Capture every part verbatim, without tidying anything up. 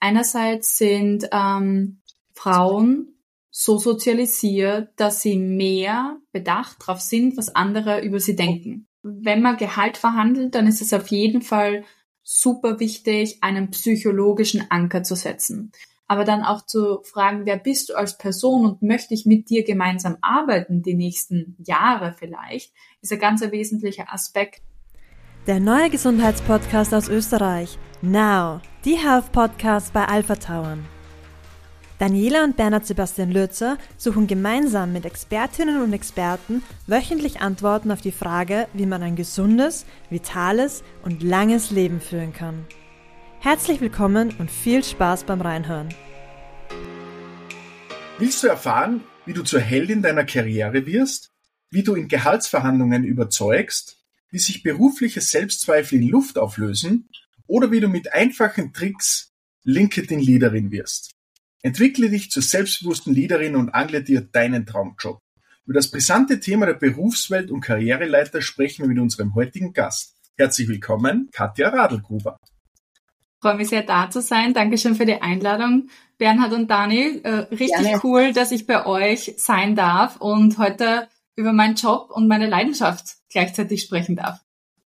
Einerseits sind ähm, Frauen so sozialisiert, dass sie mehr bedacht darauf sind, was andere über sie denken. Wenn man Gehalt verhandelt, dann ist es auf jeden Fall super wichtig, einen psychologischen Anker zu setzen. Aber dann auch zu fragen, wer bist du als Person und möchte ich mit dir gemeinsam arbeiten, die nächsten Jahre vielleicht, ist ein ganz wesentlicher Aspekt. Der neue Gesundheitspodcast aus Österreich. Now, die Health Podcast bei Alpha Tauern. Daniela und Bernhard Sebastian Lürzer suchen gemeinsam mit Expertinnen und Experten wöchentlich Antworten auf die Frage, wie man ein gesundes, vitales und langes Leben führen kann. Herzlich willkommen und viel Spaß beim Reinhören. Willst du erfahren, wie du zur Heldin deiner Karriere wirst, wie du in Gehaltsverhandlungen überzeugst, wie sich berufliche Selbstzweifel in Luft auflösen oder wie du mit einfachen Tricks LinkedIn-Leaderin wirst? Entwickle dich zur selbstbewussten Leaderin und angle dir deinen Traumjob. Über das brisante Thema der Berufswelt und Karriereleiter sprechen wir mit unserem heutigen Gast. Herzlich willkommen, Katja Radlgruber. Ich freue mich sehr, da zu sein. Dankeschön für die Einladung, Bernhard und Dani. Äh, richtig Gerne. Cool, dass ich bei euch sein darf und heute über meinen Job und meine Leidenschaft gleichzeitig sprechen darf.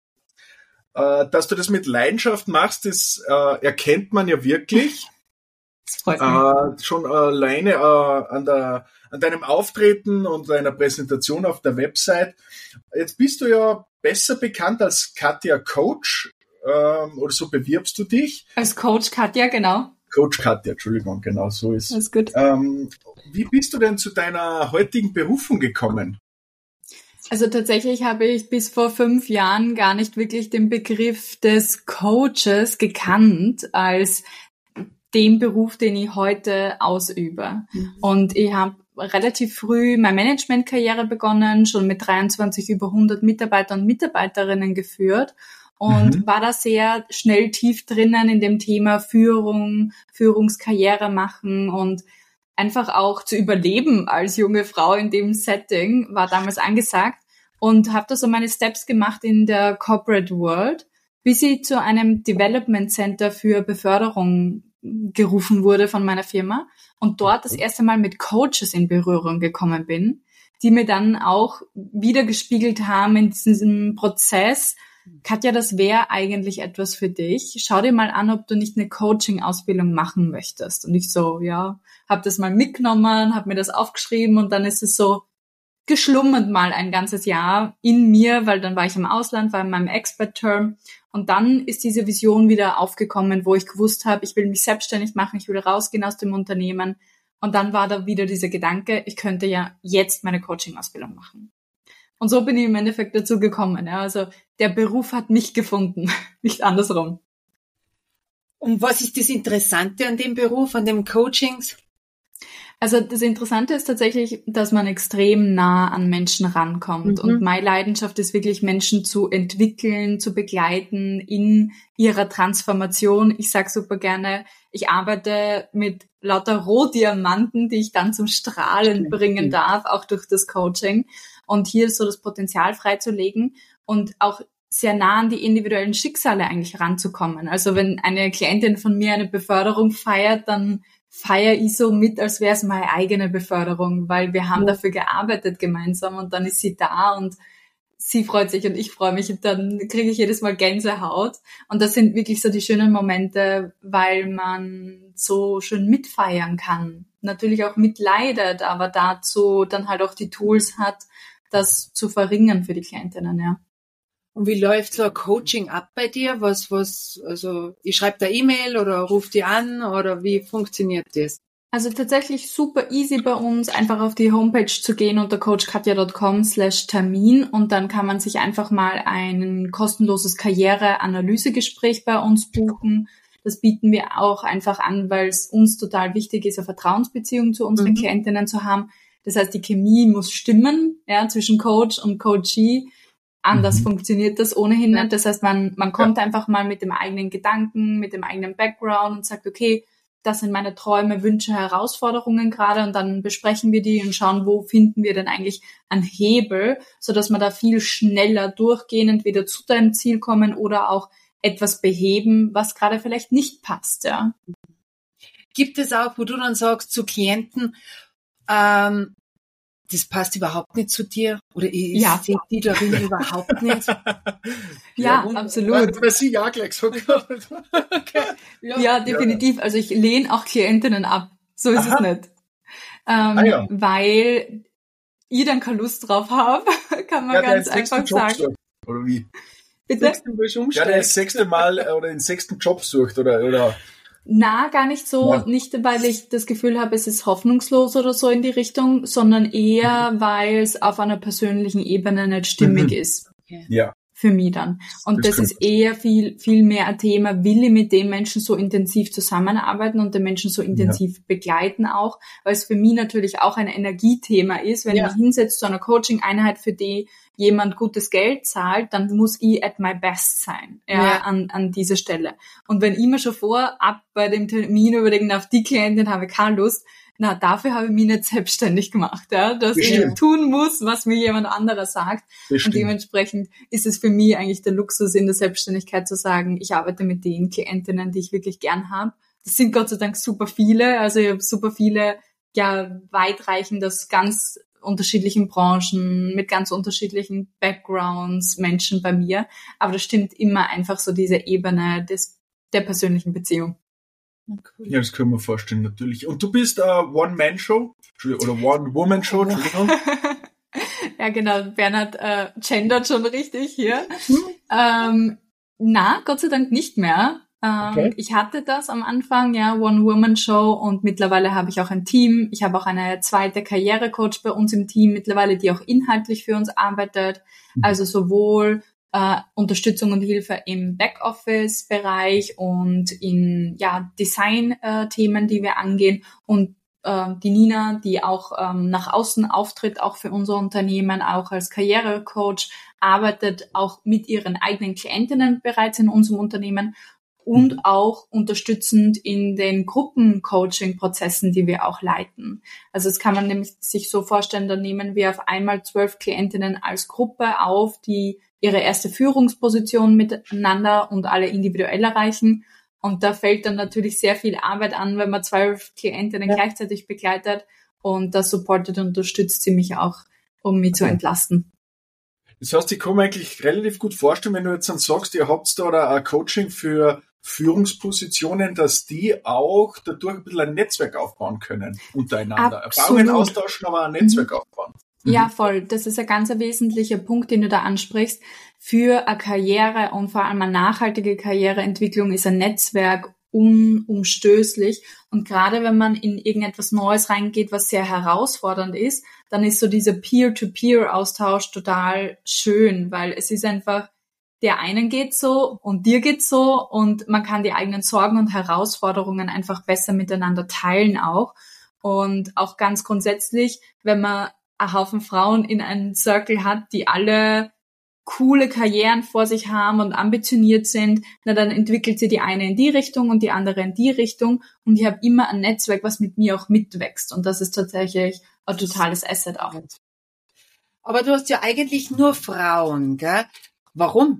Äh, dass du das mit Leidenschaft machst, das äh, erkennt man ja wirklich. Das freut mich. Äh, schon alleine äh, an, der, an deinem Auftreten und deiner Präsentation auf der Website. Jetzt bist du ja besser bekannt als Katja Coach, ähm, oder so bewirbst du dich. Als Coach Katja, genau. Coach Katja, Entschuldigung, genau so ist. Alles gut. Ähm, wie bist du denn zu deiner heutigen Berufung gekommen? Also tatsächlich habe ich bis vor fünf Jahren gar nicht wirklich den Begriff des Coaches gekannt als den Beruf, den ich heute ausübe. Mhm. Und ich habe relativ früh meine Managementkarriere begonnen, schon mit dreiundzwanzig über hundert Mitarbeiter und Mitarbeiterinnen geführt und mhm. war da sehr schnell tief drinnen in dem Thema Führung, Führungskarriere machen und einfach auch zu überleben als junge Frau in dem Setting war damals angesagt und habe da so meine Steps gemacht in der Corporate World, bis ich zu einem Development Center für Beförderung gerufen wurde von meiner Firma und dort das erste Mal mit Coaches in Berührung gekommen bin, die mir dann auch wieder gespiegelt haben in diesem Prozess, Katja, das wäre eigentlich etwas für dich. Schau dir mal an, ob du nicht eine Coaching-Ausbildung machen möchtest. Und ich so, ja, habe das mal mitgenommen, habe mir das aufgeschrieben und dann ist es so geschlummert mal ein ganzes Jahr in mir, weil dann war ich im Ausland, war in meinem Expert-Term und dann ist diese Vision wieder aufgekommen, wo ich gewusst habe, ich will mich selbstständig machen, ich will rausgehen aus dem Unternehmen und dann war da wieder dieser Gedanke, ich könnte ja jetzt meine Coaching-Ausbildung machen. Und so bin ich im Endeffekt dazu gekommen. Ja. Also der Beruf hat mich gefunden, nicht andersrum. Und was ist das Interessante an dem Beruf, an dem Coachings? Also das Interessante ist tatsächlich, dass man extrem nah an Menschen rankommt. Mhm. Und meine Leidenschaft ist wirklich, Menschen zu entwickeln, zu begleiten in ihrer Transformation. Ich sage super gerne, ich arbeite mit lauter Rohdiamanten, die ich dann zum Strahlen bringen darf, auch durch das Coaching. Und hier so das Potenzial freizulegen und auch sehr nah an die individuellen Schicksale eigentlich ranzukommen. Also wenn eine Klientin von mir eine Beförderung feiert, dann feiere ich so mit, als wäre es meine eigene Beförderung, weil wir haben dafür gearbeitet gemeinsam und dann ist sie da und sie freut sich und ich freue mich und dann kriege ich jedes Mal Gänsehaut. Und das sind wirklich so die schönen Momente, weil man so schön mitfeiern kann. Natürlich auch mitleidet, aber dazu dann halt auch die Tools hat, das zu verringern für die Klientinnen, ja. Und wie läuft so ein Coaching ab bei dir? Was, was, also, ich schreibe da E-Mail oder ruf die an oder wie funktioniert das? Also tatsächlich super easy bei uns, einfach auf die Homepage zu gehen unter coachkatja.com slash Termin und dann kann man sich einfach mal ein kostenloses Karriere-Analysegespräch bei uns buchen. Das bieten wir auch einfach an, weil es uns total wichtig ist, eine Vertrauensbeziehung zu unseren mhm. Klientinnen zu haben. Das heißt, die Chemie muss stimmen, ja, zwischen Coach und Coachee. Anders mhm. funktioniert das ohnehin nicht. Das heißt, man, man kommt ja. einfach mal mit dem eigenen Gedanken, mit dem eigenen Background und sagt, okay, das sind meine Träume, Wünsche, Herausforderungen gerade und dann besprechen wir die und schauen, wo finden wir denn eigentlich einen Hebel, sodass wir da viel schneller durchgehen, entweder zu deinem Ziel kommen oder auch etwas beheben, was gerade vielleicht nicht passt, ja. gibt es auch, wo du dann sagst zu Klienten, ähm, das passt überhaupt nicht zu dir oder ich Ja. sehe die darin überhaupt nicht? Ja, und- absolut. Weil sie ja gleich gesagt hat. Okay. Ja, definitiv. Also ich lehne auch Klientinnen ab. So ist Aha. es nicht. Ähm, Ah, ja. Weil ich dann keine Lust drauf habe, kann man Ja, der ganz den sechsten einfach Job sagen. sucht, oder wie? Bitte? Nächsten willst du Ja, der umsteigen? das sechste Mal äh, oder den sechsten Job sucht, oder, oder, Na, gar nicht so. Ja. Nicht, weil ich das Gefühl habe, es ist hoffnungslos oder so in die Richtung, sondern eher, weil es auf einer persönlichen Ebene nicht stimmig Mhm. ist. ja. Für mich dann. Und Das das, kann ist eher viel, viel mehr ein Thema, will ich mit dem Menschen so intensiv zusammenarbeiten und den Menschen so intensiv begleiten auch, weil es für mich natürlich auch ein Energiethema ist. Wenn Ja. ich mich hinsetze zu einer Coaching-Einheit, für die jemand gutes Geld zahlt, dann muss ich at my best sein, ja, Ja. an, an dieser Stelle. Und wenn ich mir schon vorab bei dem Termin überlegen, auf die Klientin habe ich keine Lust, na, dafür habe ich mich nicht selbstständig gemacht, ja, dass Bestimmt. ich tun muss, was mir jemand anderer sagt. Und Bestimmt. dementsprechend ist es für mich eigentlich der Luxus in der Selbstständigkeit zu sagen, ich arbeite mit den Klientinnen, die ich wirklich gern habe. Das sind Gott sei Dank super viele. Also ich habe super viele, ja, weitreichend aus ganz unterschiedlichen Branchen, mit ganz unterschiedlichen Backgrounds, Menschen bei mir. Aber das stimmt immer einfach so diese Ebene des, der persönlichen Beziehung. Cool. Ja, das können wir vorstellen, natürlich. Und du bist eine One-Man-Show oder One-Woman-Show, Entschuldigung. Ja, genau. Bernhard äh, gendert schon richtig hier. Ähm, na, Gott sei Dank nicht mehr. Ähm, Okay. Ich hatte das am Anfang, ja, One-Woman-Show, und mittlerweile habe ich auch ein Team. Ich habe auch eine zweite Karrierecoach bei uns im Team mittlerweile, die auch inhaltlich für uns arbeitet. Mhm. Also sowohl äh, Unterstützung und Hilfe im Backoffice-Bereich und in ja Design-Themen, die wir angehen, und äh, die Nina, die auch ähm, nach außen auftritt, auch für unser Unternehmen, auch als Karrierecoach, arbeitet auch mit ihren eigenen Klientinnen bereits in unserem Unternehmen und Mhm. auch unterstützend in den Gruppencoaching-Prozessen, die wir auch leiten. Also das kann man nämlich sich so vorstellen, da nehmen wir auf einmal zwölf Klientinnen als Gruppe auf, die ihre erste Führungsposition miteinander und alle individuell erreichen. Und da fällt dann natürlich sehr viel Arbeit an, wenn man zwölf Klientinnen Ja. gleichzeitig begleitet, und das supportet und unterstützt sie mich auch, um mich zu Okay. entlasten. Das heißt, ich kann mir eigentlich relativ gut vorstellen, wenn du jetzt dann sagst, ihr habt da oder ein Coaching für Führungspositionen, dass die auch dadurch ein bisschen ein Netzwerk aufbauen können untereinander. Absolut. Erfahrungen austauschen, aber ein Netzwerk aufbauen. Mhm. Ja, voll. Das ist ein ganz wesentlicher Punkt, den du da ansprichst. Für eine Karriere und vor allem eine nachhaltige Karriereentwicklung ist ein Netzwerk unumstößlich. Und gerade wenn man in irgendetwas Neues reingeht, was sehr herausfordernd ist, dann ist so dieser Peer-to-Peer-Austausch total schön, weil es ist einfach, der einen geht so und dir geht so, und man kann die eigenen Sorgen und Herausforderungen einfach besser miteinander teilen auch. Und auch ganz grundsätzlich, wenn man einen Haufen Frauen in einem Circle hat, die alle coole Karrieren vor sich haben und ambitioniert sind, na dann entwickelt sie die eine in die Richtung und die andere in die Richtung, und ich habe immer ein Netzwerk, was mit mir auch mitwächst, und das ist tatsächlich ein totales Asset auch. Aber du hast ja eigentlich nur Frauen, gell? Warum?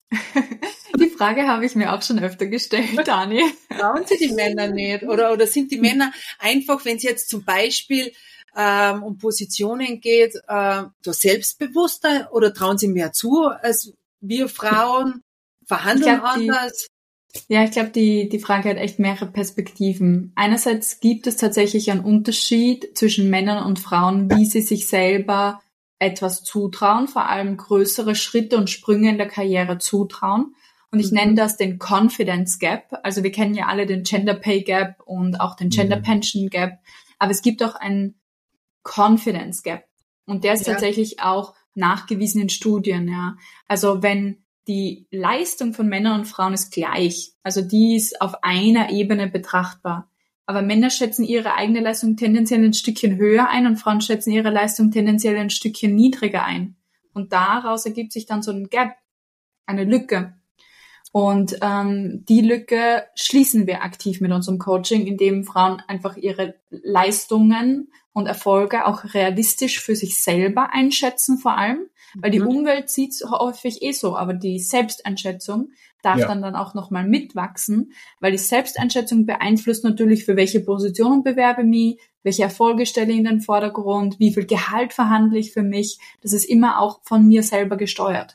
Die Frage habe ich mir auch schon öfter gestellt, Dani. Trauen sie die Männer nicht? Oder, oder sind die Männer einfach, wenn es jetzt zum Beispiel ähm, um Positionen geht, äh, da selbstbewusster, oder trauen sie mehr zu als wir Frauen? Verhandeln Ich glaub, die- anders? Ja, ich glaube, die, die Frage hat echt mehrere Perspektiven. Einerseits gibt es tatsächlich einen Unterschied zwischen Männern und Frauen, wie sie sich selber etwas zutrauen, vor allem größere Schritte und Sprünge in der Karriere zutrauen. Und ich Mhm. nenne das den Confidence Gap. Also wir kennen ja alle den Gender Pay Gap und auch den Gender Mhm. Pension Gap. Aber es gibt auch einen Confidence Gap. Und der ist Ja. tatsächlich auch nachgewiesen in Studien, ja. Also wenn die Leistung von Männern und Frauen ist gleich, also die ist auf einer Ebene betrachtbar. Aber Männer schätzen ihre eigene Leistung tendenziell ein Stückchen höher ein und Frauen schätzen ihre Leistung tendenziell ein Stückchen niedriger ein. Und daraus ergibt sich dann so ein Gap, eine Lücke. Und ähm, die Lücke schließen wir aktiv mit unserem Coaching, indem Frauen einfach ihre Leistungen und Erfolge auch realistisch für sich selber einschätzen vor allem, weil die Umwelt sieht es häufig eh so, aber die Selbsteinschätzung darf ja. dann dann auch nochmal mitwachsen, weil die Selbsteinschätzung beeinflusst natürlich, für welche Position bewerbe ich mich, welche Erfolge stelle ich in den Vordergrund, wie viel Gehalt verhandle ich für mich. Das ist immer auch von mir selber gesteuert.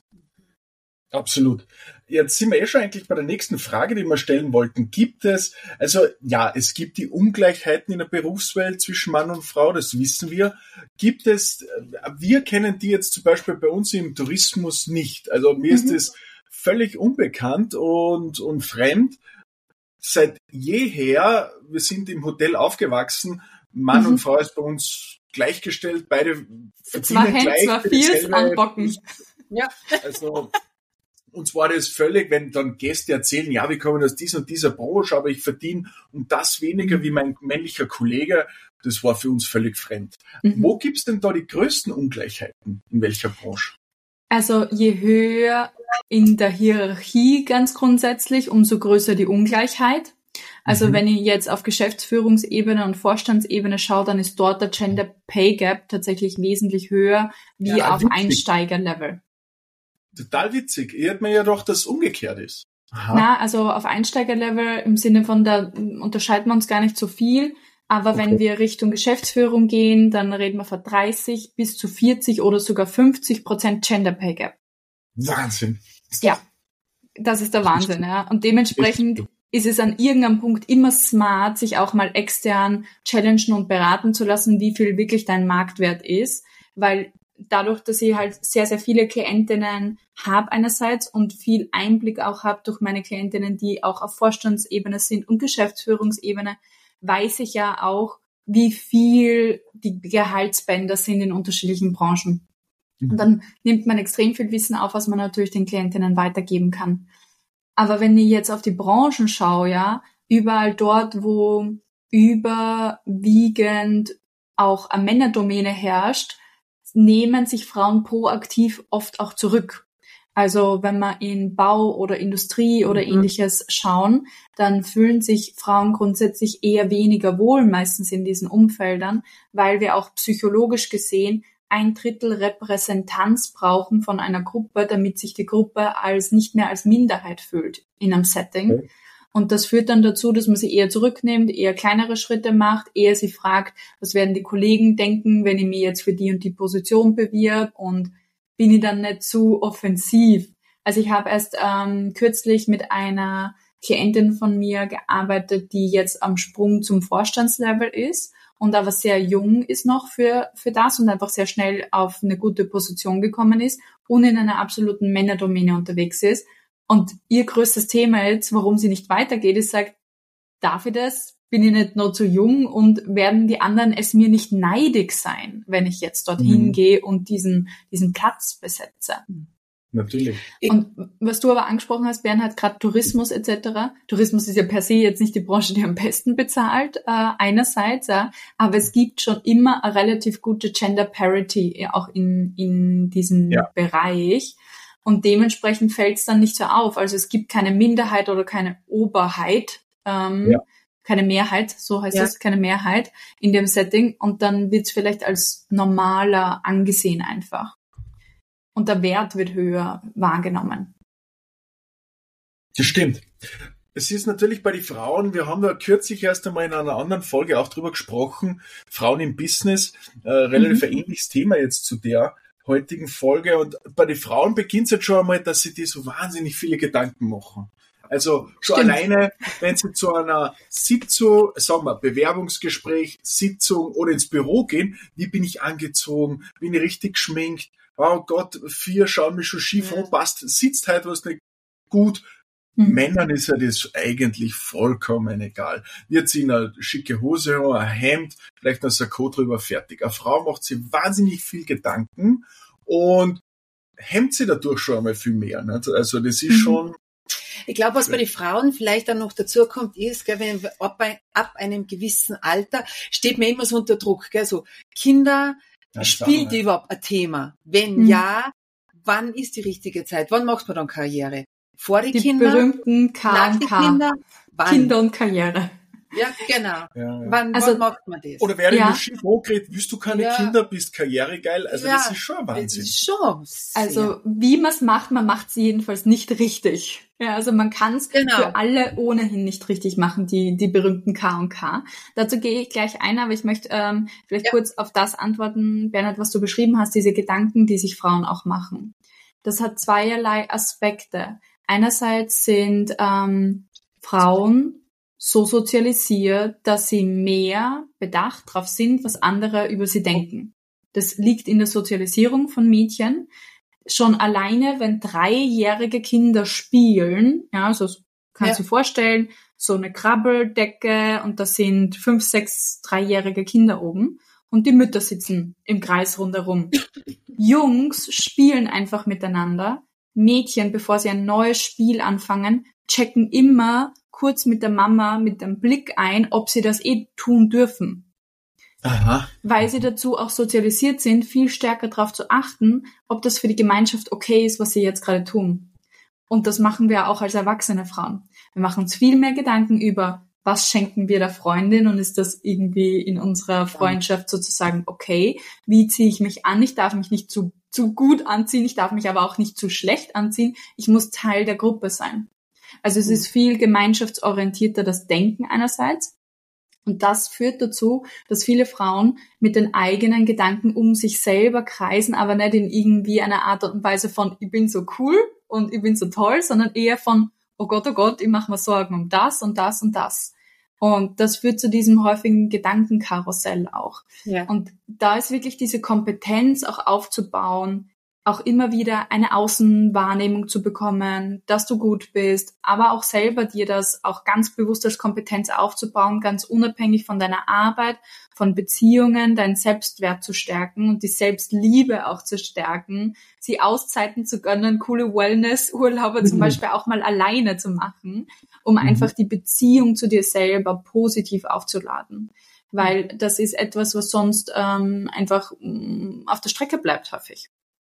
Absolut. Jetzt sind wir eh schon eigentlich bei der nächsten Frage, die wir stellen wollten. Gibt es, also ja, es gibt die Ungleichheiten in der Berufswelt zwischen Mann und Frau, das wissen wir. Gibt es, wir kennen die jetzt zum Beispiel bei uns im Tourismus nicht. Also mir mhm. ist es völlig unbekannt und, und fremd. Seit jeher, wir sind im Hotel aufgewachsen, Mann mhm. und Frau ist bei uns gleichgestellt, beide verdienen Hand, gleich. Zwar Viers anbocken. Ja, also uns war das völlig, wenn dann Gäste erzählen, ja, wir kommen aus dieser und dieser Branche, aber ich verdiene um das weniger wie mein männlicher Kollege, das war für uns völlig fremd. Mhm. Wo gibt's denn da die größten Ungleichheiten? In welcher Branche? Also je höher in der Hierarchie ganz grundsätzlich, umso größer die Ungleichheit. Also mhm. wenn ich jetzt auf Geschäftsführungsebene und Vorstandsebene schaue, dann ist dort der Gender Pay Gap tatsächlich wesentlich höher wie ja, auf witzig. Einsteigerlevel. Total witzig. Ich hätte mir ja doch, dass es umgekehrt ist. Aha. Na, also auf Einsteigerlevel im Sinne von, da unterscheiden wir uns gar nicht so viel. Aber okay. wenn wir Richtung Geschäftsführung gehen, dann reden wir von dreißig bis zu vierzig oder sogar fünfzig Prozent Gender Pay Gap. Wahnsinn. Ja, das ist der Wahnsinn. Ja. Und dementsprechend ist es an irgendeinem Punkt immer smart, sich auch mal extern challengen und beraten zu lassen, wie viel wirklich dein Marktwert ist. Weil dadurch, dass ich halt sehr, sehr viele Klientinnen habe einerseits und viel Einblick auch habe durch meine Klientinnen, die auch auf Vorstandsebene sind und Geschäftsführungsebene, weiß ich ja auch, wie viel die Gehaltsbänder sind in unterschiedlichen Branchen. Mhm. Und dann nimmt man extrem viel Wissen auf, was man natürlich den Klientinnen weitergeben kann. Aber wenn ich jetzt auf die Branchen schaue, ja, überall dort, wo überwiegend auch eine Männerdomäne herrscht, nehmen sich Frauen proaktiv oft auch zurück. Also wenn wir in Bau oder Industrie oder mhm. ähnliches schauen, dann fühlen sich Frauen grundsätzlich eher weniger wohl, meistens in diesen Umfeldern, weil wir auch psychologisch gesehen ein Drittel Repräsentanz brauchen von einer Gruppe, damit sich die Gruppe als nicht mehr als Minderheit fühlt in einem Setting. Okay. Und das führt dann dazu, dass man sie eher zurücknimmt, eher kleinere Schritte macht, eher sie fragt, was werden die Kollegen denken, wenn ich mich jetzt für die und die Position bewirb, und bin ich dann nicht zu offensiv. Also ich habe erst ähm, kürzlich mit einer Klientin von mir gearbeitet, die jetzt am Sprung zum Vorstandslevel ist und aber sehr jung ist noch für für das und einfach sehr schnell auf eine gute Position gekommen ist und in einer absoluten Männerdomäne unterwegs ist. Und ihr größtes Thema jetzt, warum sie nicht weitergeht, ist, sagt, darf ich das? Bin ich nicht noch zu jung? Und werden die anderen es mir nicht neidig sein, wenn ich jetzt dorthin mhm. gehe und diesen diesen Platz besetze? Natürlich. Und was du aber angesprochen hast, Bernhard, gerade Tourismus et cetera. Tourismus ist ja per se jetzt nicht die Branche, die am besten bezahlt, äh, einerseits, ja, aber es gibt schon immer eine relativ gute Gender Parity auch in in diesem ja. Bereich. Und dementsprechend fällt es dann nicht so auf. Also es gibt keine Minderheit oder keine Oberheit, ähm, ja. keine Mehrheit, so heißt ja. es, keine Mehrheit in dem Setting. Und dann wird es vielleicht als normaler angesehen einfach. Und der Wert wird höher wahrgenommen. Das stimmt. Es ist natürlich bei den Frauen, wir haben da kürzlich erst einmal in einer anderen Folge auch drüber gesprochen, Frauen im Business, äh, relativ mhm. ein ähnliches Thema jetzt zu der heutigen Folge. Und bei den Frauen beginnt es jetzt schon einmal, dass sie die so wahnsinnig viele Gedanken machen. Also schon Stimmt. alleine, wenn sie zu einer Sitzung, sagen wir, Bewerbungsgespräch, Sitzung oder ins Büro gehen, wie bin ich angezogen, bin ich richtig geschminkt, oh Gott, vier schauen mich schon schief an, passt, sitzt halt was nicht gut. Mhm. Männern ist ja das eigentlich vollkommen egal. Wir ziehen eine schicke Hose an, ein Hemd, vielleicht ein Sakko drüber, fertig. Eine Frau macht sich wahnsinnig viel Gedanken und hemmt sie dadurch schon einmal viel mehr. Nicht? Also das ist mhm. schon... Ich glaube, was bei den Frauen vielleicht dann noch dazu kommt, ist, gell, wenn ab, ab einem gewissen Alter steht man immer so unter Druck. Gell, so Kinder, das spielt die überhaupt ein Thema? Wenn mhm. ja, wann ist die richtige Zeit? Wann macht man dann Karriere? Vor die, die Kinder, berühmten K nach und die K. Kinder, wann? Kinder und Karriere. Ja, genau. Ja, ja. Wann, Also- wann macht man das? Oder während Ja. du schief hochgeht, willst du keine Ja. Kinder, bist karrieregeil. Also Ja, das ist schon ein Das Wahnsinn. ist schon sehr. Also wie man es macht, man macht es jedenfalls nicht richtig. Ja, also man kann es Genau. für alle ohnehin nicht richtig machen, die die berühmten K und K. Dazu gehe ich gleich ein, aber ich möchte ähm, vielleicht Ja. kurz auf das antworten, Bernhard, was du beschrieben hast, diese Gedanken, die sich Frauen auch machen. Das hat zweierlei Aspekte. Einerseits sind ähm, Frauen so sozialisiert, dass sie mehr bedacht darauf sind, was andere über sie denken. Das liegt in der Sozialisierung von Mädchen. Schon alleine, wenn dreijährige Kinder spielen, ja, also kannst du Ja. dir vorstellen, so eine Krabbeldecke und da sind fünf, sechs dreijährige Kinder oben und die Mütter sitzen im Kreis rundherum. Jungs spielen einfach miteinander. Mädchen, bevor sie ein neues Spiel anfangen, checken immer kurz mit der Mama mit dem Blick ein, ob sie das eh tun dürfen. Aha. Weil sie dazu auch sozialisiert sind, viel stärker darauf zu achten, ob das für die Gemeinschaft okay ist, was sie jetzt gerade tun. Und das machen wir auch als erwachsene Frauen. Wir machen uns viel mehr Gedanken über, was schenken wir der Freundin und ist das irgendwie in unserer Freundschaft sozusagen okay? Wie ziehe ich mich an? Ich darf mich nicht zu, zu gut anziehen, ich darf mich aber auch nicht zu schlecht anziehen. Ich muss Teil der Gruppe sein. Also es ist viel gemeinschaftsorientierter, das Denken einerseits. Und das führt dazu, dass viele Frauen mit den eigenen Gedanken um sich selber kreisen, aber nicht in irgendwie einer Art und Weise von, ich bin so cool und ich bin so toll, sondern eher von, oh Gott, oh Gott, ich mache mir Sorgen um das und das und das. Und das führt zu diesem häufigen Gedankenkarussell auch. Ja. Und da ist wirklich diese Kompetenz auch aufzubauen, auch immer wieder eine Außenwahrnehmung zu bekommen, dass du gut bist, aber auch selber dir das auch ganz bewusst als Kompetenz aufzubauen, ganz unabhängig von deiner Arbeit, von Beziehungen, deinen Selbstwert zu stärken und die Selbstliebe auch zu stärken, sie Auszeiten zu gönnen, coole Wellness-Urlaube zum Mhm. Beispiel auch mal alleine zu machen, um Mhm. einfach die Beziehung zu dir selber positiv aufzuladen. Weil das ist etwas, was sonst ähm, einfach mh, auf der Strecke bleibt häufig.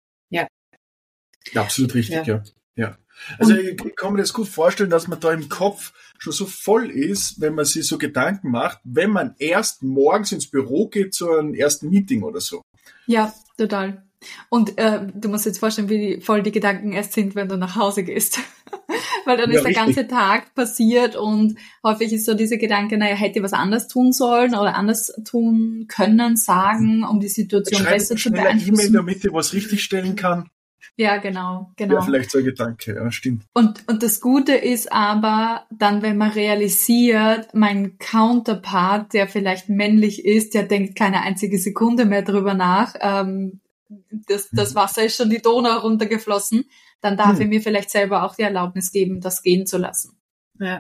Ja, absolut richtig, Ja. ja. ja. Also ich kann mir das gut vorstellen, dass man da im Kopf schon so voll ist, wenn man sich so Gedanken macht, wenn man erst morgens ins Büro geht zu einem ersten Meeting oder so. Ja, total. Und äh, du musst jetzt vorstellen, wie voll die Gedanken erst sind, wenn du nach Hause gehst. Weil dann Ja, ist der richtig. ganze Tag passiert und häufig ist so dieser Gedanke, naja, hätte ich was anders tun sollen oder anders tun können, sagen, um die Situation Schreibe besser zu schnell eine E-Mail, beeinflussen. damit ich was richtig stellen kann. Ja, genau, genau. Ja, vielleicht so ein Gedanke, ja, stimmt. Und, und das Gute ist aber, dann, wenn man realisiert, mein Counterpart, der vielleicht männlich ist, der denkt keine einzige Sekunde mehr drüber nach, ähm, das, das Wasser ist schon die Donau runtergeflossen, dann darf Hm. ich mir vielleicht selber auch die Erlaubnis geben, das gehen zu lassen. Ja.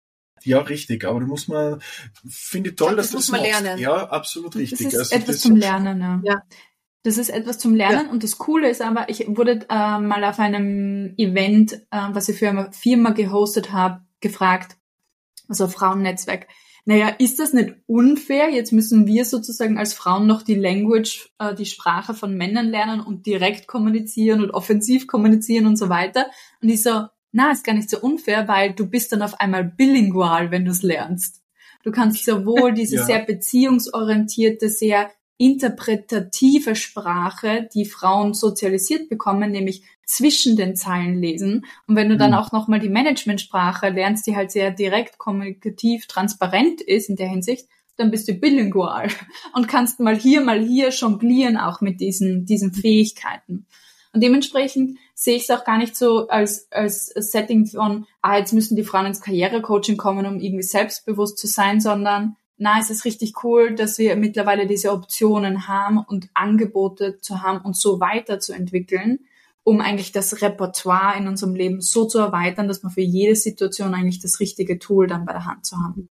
Ja, richtig, aber da muss man, finde ich toll, Das dass du muss das man machst. lernen. Ja, absolut richtig. Das ist Also etwas das- zum Lernen, ja. Ja. Das ist etwas zum Lernen und das Coole ist aber, ich wurde äh, mal auf einem Event, äh, was ich für eine Firma gehostet habe, gefragt, also Frauennetzwerk, naja, ist das nicht unfair? Jetzt müssen wir sozusagen als Frauen noch die Language, äh, die Sprache von Männern lernen und direkt kommunizieren und offensiv kommunizieren und so weiter. Und ich so, na, ist gar nicht so unfair, weil du bist dann auf einmal bilingual, wenn du es lernst. Du kannst sowohl diese Ja. sehr beziehungsorientierte, sehr interpretative Sprache, die Frauen sozialisiert bekommen, nämlich zwischen den Zeilen lesen. Und wenn du dann Mhm. auch nochmal die Managementsprache lernst, die halt sehr direkt, kommunikativ, transparent ist in der Hinsicht, dann bist du bilingual und kannst mal hier, mal hier jonglieren auch mit diesen, diesen Fähigkeiten. Und dementsprechend sehe ich es auch gar nicht so als, als Setting von, ah, jetzt müssen die Frauen ins Karrierecoaching kommen, um irgendwie selbstbewusst zu sein, sondern na, es ist richtig cool, dass wir mittlerweile diese Optionen haben und Angebote zu haben und so weiterzuentwickeln, um eigentlich das Repertoire in unserem Leben so zu erweitern, dass man für jede Situation eigentlich das richtige Tool dann bei der Hand zu haben.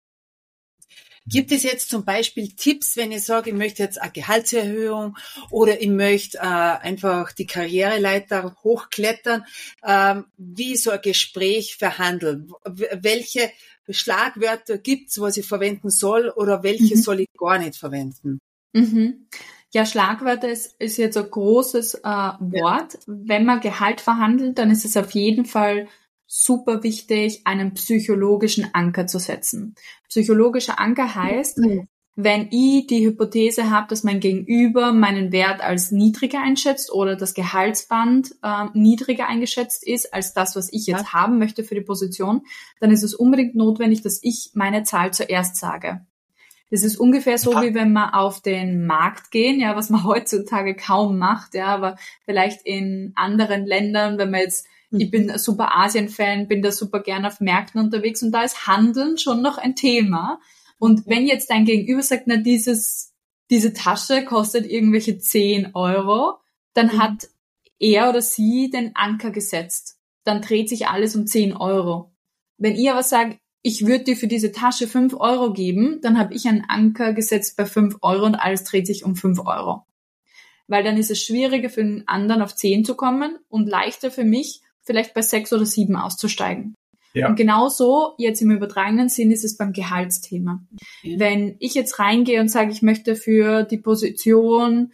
Gibt es jetzt zum Beispiel Tipps, wenn ich sage, ich möchte jetzt eine Gehaltserhöhung oder ich möchte äh, einfach die Karriereleiter hochklettern, ähm, wie so ein Gespräch verhandeln? W- Welche Schlagwörter gibt's, was ich verwenden soll oder welche Mhm. soll ich gar nicht verwenden? Mhm. Ja, Schlagwörter ist, ist jetzt ein großes äh, Wort. Wenn man Gehalt verhandelt, dann ist es auf jeden Fall super wichtig, einen psychologischen Anker zu setzen. Psychologischer Anker heißt, mhm. wenn ich die Hypothese habe, dass mein Gegenüber meinen Wert als niedriger einschätzt oder das Gehaltsband äh, niedriger eingeschätzt ist als das, was ich jetzt ja. haben möchte für die Position, dann ist es unbedingt notwendig, dass ich meine Zahl zuerst sage. Das ist ungefähr so, ja. wie wenn wir auf den Markt gehen, ja, was man heutzutage kaum macht, ja, aber vielleicht in anderen Ländern, wenn man jetzt, mhm. ich bin ein super Asien-Fan, bin da super gerne auf Märkten unterwegs und da ist Handeln schon noch ein Thema. Und wenn jetzt dein Gegenüber sagt, na, dieses, diese Tasche kostet irgendwelche zehn Euro, dann mhm. hat er oder sie den Anker gesetzt. Dann dreht sich alles um zehn Euro. Wenn ihr aber sagt, ich würde dir für diese Tasche fünf Euro geben, dann habe ich einen Anker gesetzt bei fünf Euro und alles dreht sich um fünf Euro. Weil dann ist es schwieriger für den anderen auf zehn zu kommen und leichter für mich, vielleicht bei sechs oder sieben auszusteigen. Ja. Und genauso, jetzt im übertragenen Sinn, ist es beim Gehaltsthema. Ja. Wenn ich jetzt reingehe und sage, ich möchte für die Position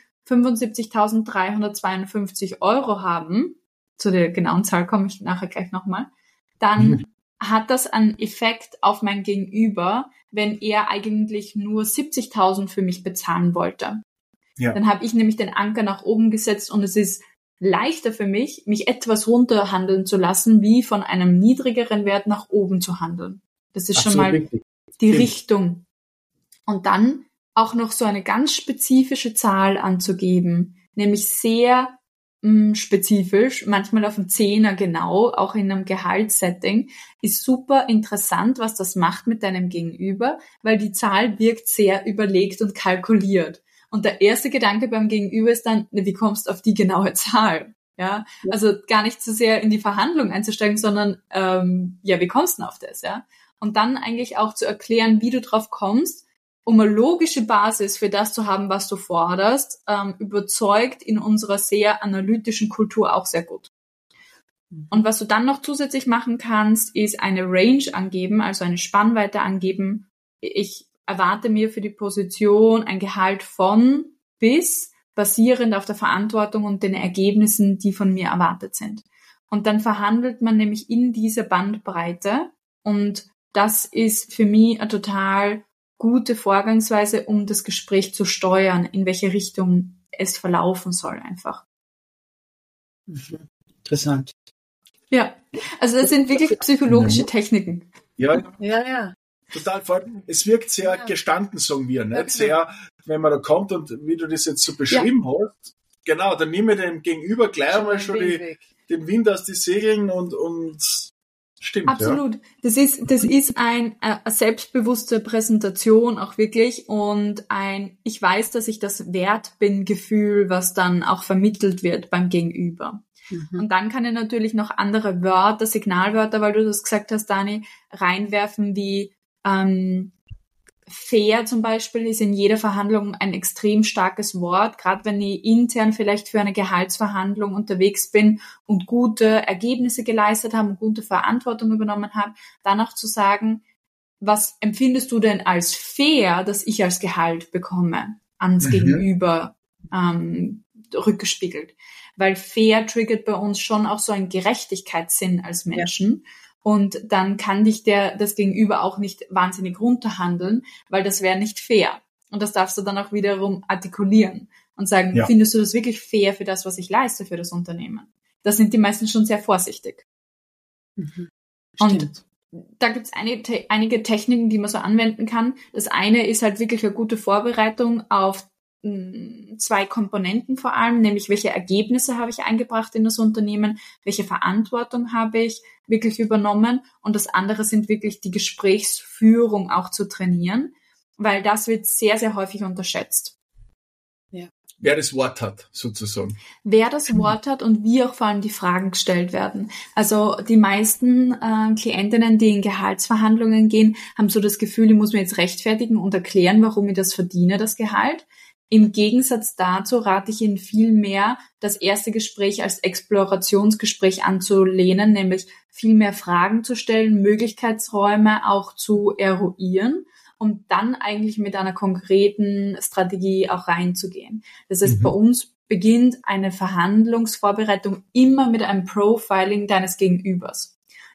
fünfundsiebzigtausenddreihundertzweiundfünfzig Euro haben, zu der genauen Zahl komme ich nachher gleich nochmal, dann mhm. hat das einen Effekt auf mein Gegenüber, wenn er eigentlich nur siebzigtausend für mich bezahlen wollte. Ja. Dann habe ich nämlich den Anker nach oben gesetzt und es ist leichter für mich, mich etwas runterhandeln zu lassen, wie von einem niedrigeren Wert nach oben zu handeln. Das ist Ach schon so, mal richtig. die Stimmt. Richtung. Und dann auch noch so eine ganz spezifische Zahl anzugeben, nämlich sehr mh, spezifisch, manchmal auf einen Zehner genau, auch in einem Gehaltssetting, ist super interessant, was das macht mit deinem Gegenüber, weil die Zahl wirkt sehr überlegt und kalkuliert. Und der erste Gedanke beim Gegenüber ist dann, wie kommst du auf die genaue Zahl? Ja, ja. Also gar nicht so sehr in die Verhandlung einzusteigen, sondern ähm, ja, wie kommst du denn auf das? Ja, und dann eigentlich auch zu erklären, wie du drauf kommst, um eine logische Basis für das zu haben, was du forderst, ähm, überzeugt in unserer sehr analytischen Kultur auch sehr gut. Und was du dann noch zusätzlich machen kannst, ist eine Range angeben, also eine Spannweite angeben. Ich erwarte mir für die Position ein Gehalt von bis, basierend auf der Verantwortung und den Ergebnissen, die von mir erwartet sind. Und dann verhandelt man nämlich in dieser Bandbreite und das ist für mich eine total gute Vorgangsweise, um das Gespräch zu steuern, in welche Richtung es verlaufen soll einfach. Interessant. Ja, also das sind wirklich psychologische Techniken. Ja, ja, ja. Total, vor allem, es wirkt sehr ja. gestanden, sagen wir, nicht? Ja, genau. Sehr, wenn man da kommt und wie du das jetzt so beschrieben ja. hast, genau, dann nehme ich dem Gegenüber gleich einmal schon die, den Wind aus die Segeln und, und stimmt. Absolut. Ja. Das ist, das ist ein, eine selbstbewusste Präsentation auch wirklich und ein, ich weiß, dass ich das wert bin Gefühl, was dann auch vermittelt wird beim Gegenüber. Mhm. Und dann kann ich natürlich noch andere Wörter, Signalwörter, weil du das gesagt hast, Dani, reinwerfen wie Ähm, fair zum Beispiel ist in jeder Verhandlung ein extrem starkes Wort, gerade wenn ich intern vielleicht für eine Gehaltsverhandlung unterwegs bin und gute Ergebnisse geleistet habe und gute Verantwortung übernommen habe, dann auch zu sagen, was empfindest du denn als fair, dass ich als Gehalt bekomme, ans mhm. Gegenüber ähm, rückgespiegelt. Weil fair triggert bei uns schon auch so einen Gerechtigkeitssinn als Menschen. Ja. Und dann kann dich der, das Gegenüber auch nicht wahnsinnig runterhandeln, weil das wäre nicht fair. Und das darfst du dann auch wiederum artikulieren und sagen, ja. findest du das wirklich fair für das, was ich leiste für das Unternehmen? Da sind die meisten schon sehr vorsichtig. Mhm. Und da gibt's einige, einige Techniken, die man so anwenden kann. Das eine ist halt wirklich eine gute Vorbereitung auf zwei Komponenten vor allem, nämlich welche Ergebnisse habe ich eingebracht in das Unternehmen, welche Verantwortung habe ich wirklich übernommen und das andere sind wirklich die Gesprächsführung auch zu trainieren, weil das wird sehr, sehr häufig unterschätzt. Ja. Wer das Wort hat, sozusagen. Wer das Wort hat und wie auch vor allem die Fragen gestellt werden. Also die meisten äh, Klientinnen, die in Gehaltsverhandlungen gehen, haben so das Gefühl, ich muss mir jetzt rechtfertigen und erklären, warum ich das verdiene, das Gehalt. Im Gegensatz dazu rate ich Ihnen viel mehr, das erste Gespräch als Explorationsgespräch anzulehnen, nämlich viel mehr Fragen zu stellen, Möglichkeitsräume auch zu eruieren, um dann eigentlich mit einer konkreten Strategie auch reinzugehen. Das heißt, mhm. bei uns beginnt eine Verhandlungsvorbereitung immer mit einem Profiling deines Gegenübers.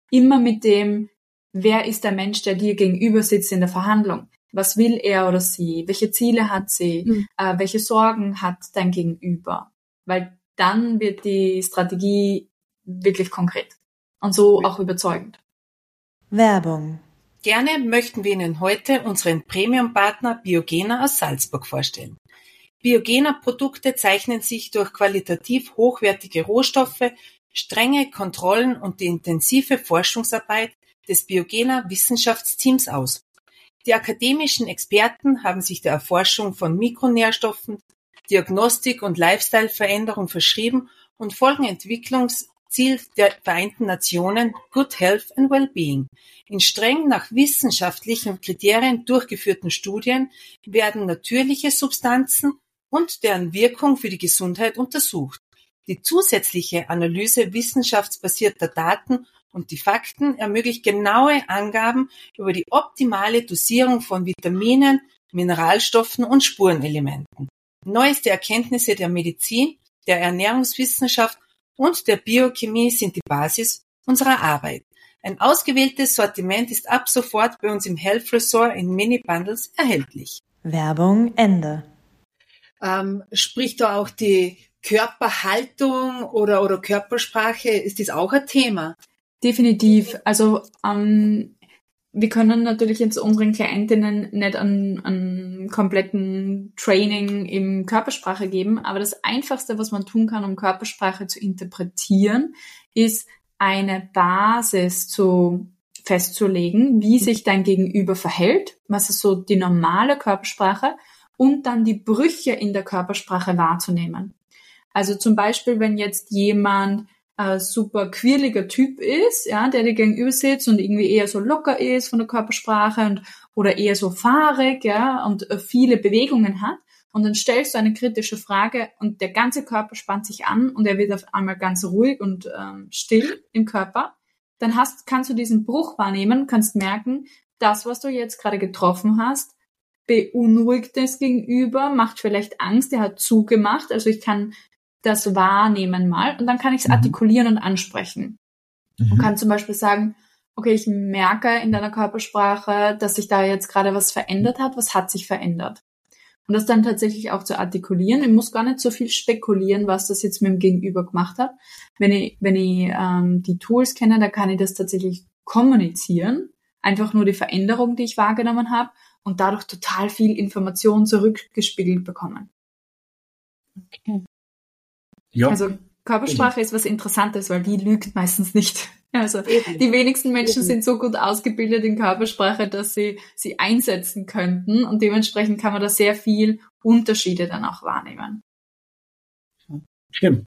immer mit dem, wer ist der Mensch, der dir gegenüber sitzt in der Verhandlung? Was will er oder sie? Welche Ziele hat sie? Mhm. Äh, welche Sorgen hat dein Gegenüber? Weil dann wird die Strategie wirklich konkret und so auch überzeugend. Werbung. Gerne möchten wir Ihnen heute unseren Premium-Partner Biogena aus Salzburg vorstellen. Biogena-Produkte zeichnen sich durch qualitativ hochwertige Rohstoffe, strenge Kontrollen und die intensive Forschungsarbeit des Biogena-Wissenschaftsteams aus. Die akademischen Experten haben sich der Erforschung von Mikronährstoffen, Diagnostik und Lifestyle-Veränderung verschrieben und folgen Entwicklungsziel der Vereinten Nationen Good Health and Wellbeing. In streng nach wissenschaftlichen Kriterien durchgeführten Studien werden natürliche Substanzen und deren Wirkung für die Gesundheit untersucht. Die zusätzliche Analyse wissenschaftsbasierter Daten und die Fakten ermöglicht genaue Angaben über die optimale Dosierung von Vitaminen, Mineralstoffen und Spurenelementen. Neueste Erkenntnisse der Medizin, der Ernährungswissenschaft und der Biochemie sind die Basis unserer Arbeit. Ein ausgewähltes Sortiment ist ab sofort bei uns im Health Resort in Mini-Bundles erhältlich. Werbung Ende. Ähm, spricht da auch die Körperhaltung oder, oder Körpersprache, ist das auch ein Thema? Definitiv. Also ähm, wir können natürlich jetzt unseren Klientinnen nicht einen, einen kompletten Training im Körpersprache geben, aber das Einfachste, was man tun kann, um Körpersprache zu interpretieren, ist eine Basis zu festzulegen, wie sich dein Gegenüber verhält, was ist so die normale Körpersprache, und dann die Brüche in der Körpersprache wahrzunehmen. Also zum Beispiel, wenn jetzt jemand äh, super quirliger Typ ist, ja, der dir gegenüber sitzt und irgendwie eher so locker ist von der Körpersprache und oder eher so fahrig, ja, und äh, viele Bewegungen hat, und dann stellst du eine kritische Frage und der ganze Körper spannt sich an und er wird auf einmal ganz ruhig und ähm, still im Körper, dann hast, kannst du diesen Bruch wahrnehmen, kannst merken, das, was du jetzt gerade getroffen hast, beunruhigt das Gegenüber, macht vielleicht Angst, er hat zugemacht, also ich kann das wahrnehmen mal und dann kann ich es mhm. artikulieren und ansprechen. Mhm. Und kann zum Beispiel sagen, okay, ich merke in deiner Körpersprache, dass sich da jetzt gerade was verändert hat, was hat sich verändert? Und das dann tatsächlich auch zu artikulieren. Ich muss gar nicht so viel spekulieren, was das jetzt mit dem Gegenüber gemacht hat. Wenn ich, wenn ich ähm, die Tools kenne, dann kann ich das tatsächlich kommunizieren. Einfach nur die Veränderung, die ich wahrgenommen habe und dadurch total viel Information zurückgespiegelt bekommen. Okay. Ja. Also Körpersprache ist was Interessantes, weil die lügt meistens nicht. Also die wenigsten Menschen sind so gut ausgebildet in Körpersprache, dass sie sie einsetzen könnten und dementsprechend kann man da sehr viel Unterschiede dann auch wahrnehmen. Stimmt.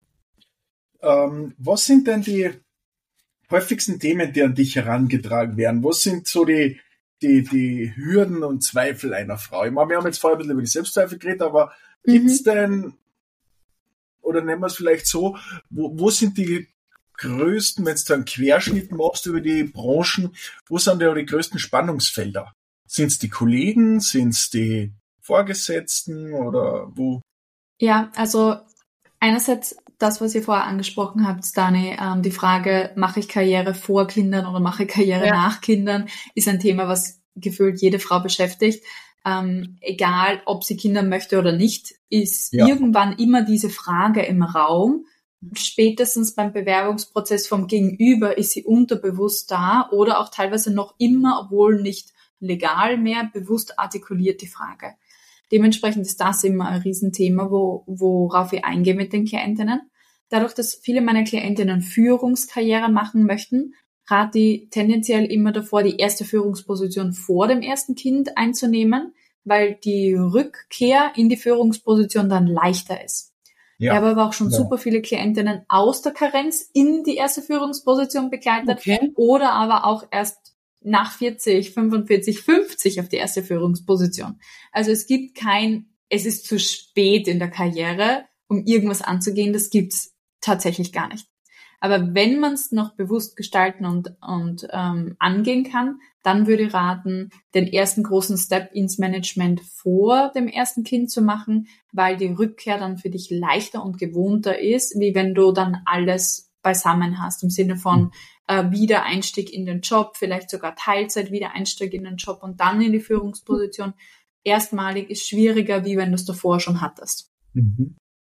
Ähm, was sind denn die häufigsten Themen, die an dich herangetragen werden? Was sind so die, die, die Hürden und Zweifel einer Frau? Ich meine, wir haben jetzt vorher ein bisschen über die Selbstzweifel geredet, aber mhm. gibt's denn, oder nennen wir es vielleicht so, wo, wo sind die größten, wenn du einen Querschnitt machst über die Branchen, wo sind da die größten Spannungsfelder? Sind es die Kollegen, sind es die Vorgesetzten oder wo? Ja, also einerseits das, was ihr vorher angesprochen habt, Dani, ähm, die Frage, mache ich Karriere vor Kindern oder mache ich Karriere ja. nach Kindern, ist ein Thema, was gefühlt jede Frau beschäftigt. Ähm, egal, ob sie Kinder möchte oder nicht, ist ja. irgendwann immer diese Frage im Raum. Spätestens beim Bewerbungsprozess vom Gegenüber ist sie unterbewusst da oder auch teilweise noch immer, obwohl nicht legal mehr, bewusst artikuliert die Frage. Dementsprechend ist das immer ein Riesenthema, wo, worauf ich eingehe mit den Klientinnen. Dadurch, dass viele meiner Klientinnen Führungskarriere machen möchten, rate ich tendenziell immer davor, die erste Führungsposition vor dem ersten Kind einzunehmen, weil die Rückkehr in die Führungsposition dann leichter ist. Ja. Ich habe aber auch schon ja. super viele Klientinnen aus der Karenz in die erste Führungsposition begleitet okay. oder aber auch erst nach vierzig, fünfundvierzig, fünfzig auf die erste Führungsposition. Also es gibt kein, es ist zu spät in der Karriere, um irgendwas anzugehen, das gibt's tatsächlich gar nicht. Aber wenn man es noch bewusst gestalten und, und ähm, angehen kann, dann würde ich raten, den ersten großen Step ins Management vor dem ersten Kind zu machen, weil die Rückkehr dann für dich leichter und gewohnter ist, wie wenn du dann alles beisammen hast, im Sinne von äh, Wiedereinstieg in den Job, vielleicht sogar Teilzeit Wiedereinstieg in den Job und dann in die Führungsposition. Erstmalig ist schwieriger, wie wenn du es davor schon hattest. Mhm.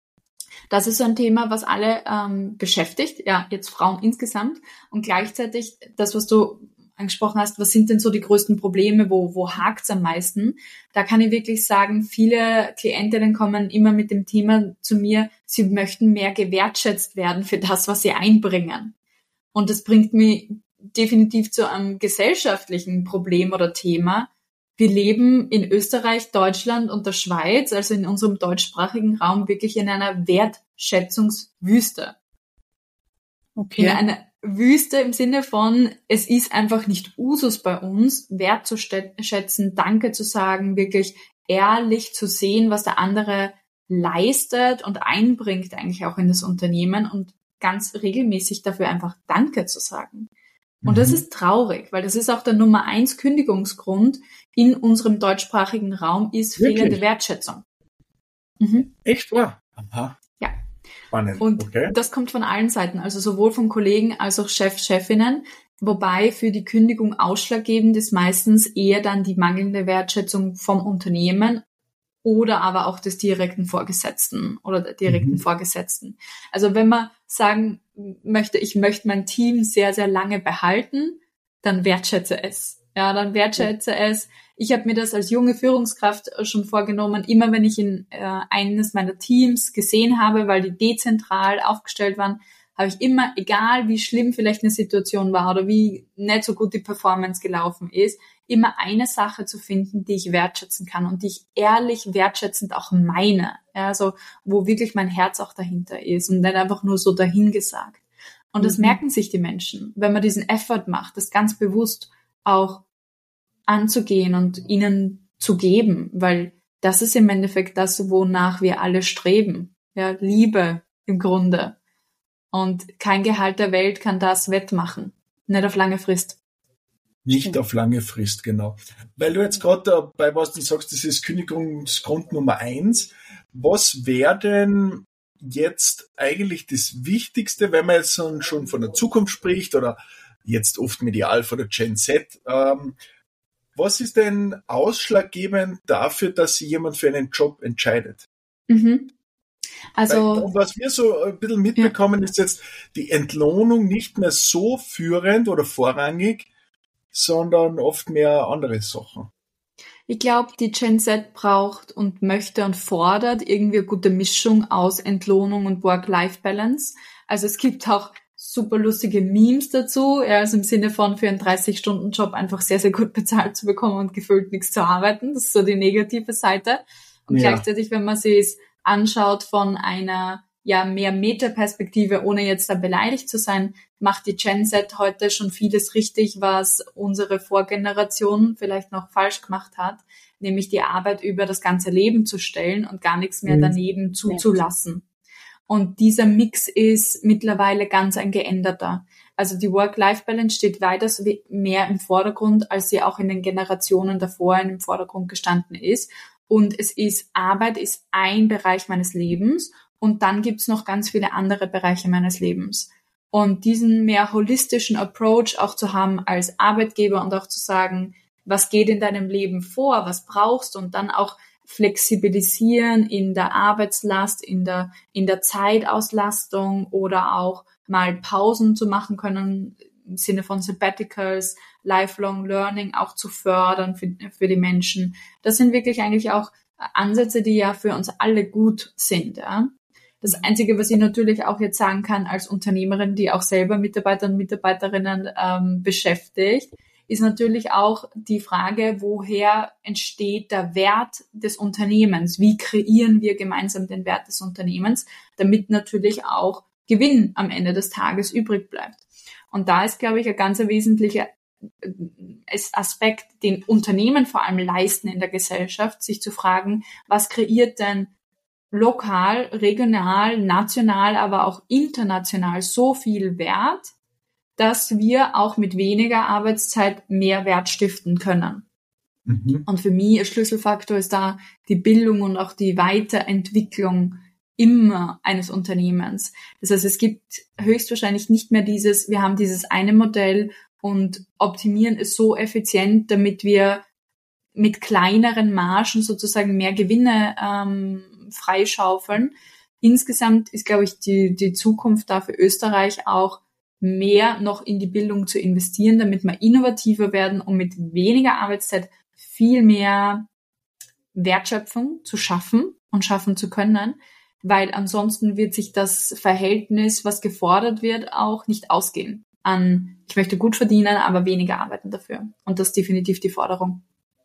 Das ist so ein Thema, was alle ähm, beschäftigt, ja, jetzt Frauen insgesamt. Und gleichzeitig das, was du angesprochen hast, was sind denn so die größten Probleme, wo, wo hakt's am meisten? Da kann ich wirklich sagen, viele Klientinnen kommen immer mit dem Thema zu mir, sie möchten mehr gewertschätzt werden für das, was sie einbringen. Und das bringt mich definitiv zu einem gesellschaftlichen Problem oder Thema. Wir leben in Österreich, Deutschland und der Schweiz, also in unserem deutschsprachigen Raum, wirklich in einer Wertschätzungswüste. Okay. In einer Wüste im Sinne von, es ist einfach nicht Usus bei uns, wertzuschätzen, Danke zu sagen, wirklich ehrlich zu sehen, was der andere leistet und einbringt eigentlich auch in das Unternehmen und ganz regelmäßig dafür einfach Danke zu sagen. Und das ist traurig, weil das ist auch der Nummer eins Kündigungsgrund in unserem deutschsprachigen Raum ist Wirklich? fehlende Wertschätzung. Mhm. Echt wahr? Aha. Ja. Spannend. Und okay. das kommt von allen Seiten, also sowohl von Kollegen als auch Chef, Chefinnen, wobei für die Kündigung ausschlaggebend ist meistens eher dann die mangelnde Wertschätzung vom Unternehmen oder aber auch des direkten Vorgesetzten oder der direkten mhm. Vorgesetzten. Also wenn man sagen möchte, ich möchte mein Team sehr, sehr lange behalten, dann wertschätze es. Ja, dann wertschätze ja. es. Ich habe mir das als junge Führungskraft schon vorgenommen, immer wenn ich in äh, eines meiner Teams gesehen habe, weil die dezentral aufgestellt waren, habe ich immer, egal wie schlimm vielleicht eine Situation war oder wie nicht so gut die Performance gelaufen ist, immer eine Sache zu finden, die ich wertschätzen kann und die ich ehrlich wertschätzend auch meine. Ja, also wo wirklich mein Herz auch dahinter ist und nicht einfach nur so dahingesagt. Und das mhm. merken sich die Menschen, wenn man diesen Effort macht, das ganz bewusst auch anzugehen und ihnen zu geben, weil das ist im Endeffekt das, wonach wir alle streben. Ja, Liebe im Grunde. Und kein Gehalt der Welt kann das wettmachen. Nicht auf lange Frist. Nicht auf lange Frist, genau. Weil du jetzt gerade dabei warst und sagst, das ist Kündigungsgrund Nummer eins. Was wäre denn jetzt eigentlich das Wichtigste, wenn man jetzt schon von der Zukunft spricht oder jetzt oft medial von der Gen Z, ähm, was ist denn ausschlaggebend dafür, dass sich jemand für einen Job entscheidet? Mhm. Also, Weil, was wir so ein bisschen mitbekommen, ja. ist jetzt die Entlohnung nicht mehr so führend oder vorrangig, sondern oft mehr andere Sachen. Ich glaube, die Gen Z braucht und möchte und fordert irgendwie eine gute Mischung aus Entlohnung und Work-Life-Balance. Also es gibt auch super lustige Memes dazu, ja, also im Sinne von für einen dreißig-Stunden-Job einfach sehr, sehr gut bezahlt zu bekommen und gefühlt nichts zu arbeiten. Das ist so die negative Seite. Und ja. gleichzeitig, wenn man sich es anschaut von einer ja mehr Metaperspektive, ohne jetzt da beleidigt zu sein, macht die Gen Z heute schon vieles richtig, was unsere Vorgeneration vielleicht noch falsch gemacht hat, nämlich die Arbeit über das ganze Leben zu stellen und gar nichts mehr daneben zuzulassen. Und dieser Mix ist mittlerweile ganz ein geänderter. Also die Work-Life-Balance steht weitaus mehr im Vordergrund, als sie auch in den Generationen davor im Vordergrund gestanden ist. Und es ist, Arbeit ist ein Bereich meines Lebens und dann gibt's noch ganz viele andere Bereiche meines Lebens. Und diesen mehr holistischen Approach auch zu haben als Arbeitgeber und auch zu sagen, was geht in deinem Leben vor, was brauchst du und dann auch flexibilisieren in der Arbeitslast, in der, in der Zeitauslastung oder auch mal Pausen zu machen können im Sinne von Sabbaticals, Lifelong Learning auch zu fördern für, für die Menschen. Das sind wirklich eigentlich auch Ansätze, die ja für uns alle gut sind. Ja. Das Einzige, was ich natürlich auch jetzt sagen kann als Unternehmerin, die auch selber Mitarbeiter und Mitarbeiterinnen ähm, beschäftigt, ist natürlich auch die Frage, woher entsteht der Wert des Unternehmens? Wie kreieren wir gemeinsam den Wert des Unternehmens, damit natürlich auch Gewinn am Ende des Tages übrig bleibt? Und da ist, glaube ich, ein ganz wesentlicher Aspekt, den Unternehmen vor allem leisten in der Gesellschaft, sich zu fragen, was kreiert denn lokal, regional, national, aber auch international so viel Wert, dass wir auch mit weniger Arbeitszeit mehr Wert stiften können. Mhm. Und für mich ein Schlüsselfaktor ist da die Bildung und auch die Weiterentwicklung immer eines Unternehmens. Das heißt, es gibt höchstwahrscheinlich nicht mehr dieses, wir haben dieses eine Modell und optimieren es so effizient, damit wir mit kleineren Margen sozusagen mehr Gewinne ähm, freischaufeln. Insgesamt ist, glaube ich, die, die Zukunft da für Österreich auch mehr noch in die Bildung zu investieren, damit wir innovativer werden, um mit weniger Arbeitszeit viel mehr Wertschöpfung zu schaffen und schaffen zu können, weil ansonsten wird sich das Verhältnis, was gefordert wird, auch nicht ausgehen an, ich möchte gut verdienen, aber weniger arbeiten dafür. Und das ist definitiv die Forderung.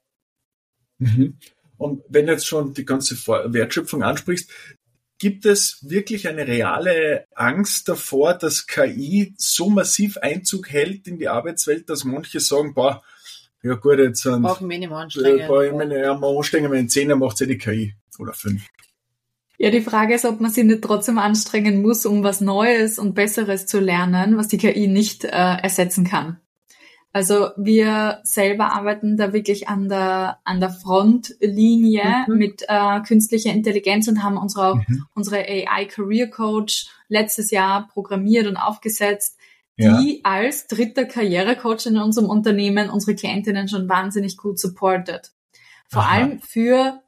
Mhm. Und wenn du jetzt schon die ganze Wertschöpfung ansprichst, gibt es wirklich eine reale Angst davor, dass K I so massiv Einzug hält in die Arbeitswelt, dass manche sagen, boah, ja gut, jetzt sind, brauchen wir nicht mehr anstrengen. Äh, meine, ja, mal anstrengen, wenn zehn Jahre macht sie die K I. Oder fünf. Ja, die Frage ist, ob man sich nicht trotzdem anstrengen muss, um was Neues und Besseres zu lernen, was die K I nicht äh, ersetzen kann. Also wir selber arbeiten da wirklich an der an der Frontlinie mhm. mit äh, künstlicher Intelligenz und haben unsere mhm. unsere A I Career Coach letztes Jahr programmiert und aufgesetzt, die ja. als dritter Karrierecoach in unserem Unternehmen unsere Klientinnen schon wahnsinnig gut supportet. Vor Aha. allem für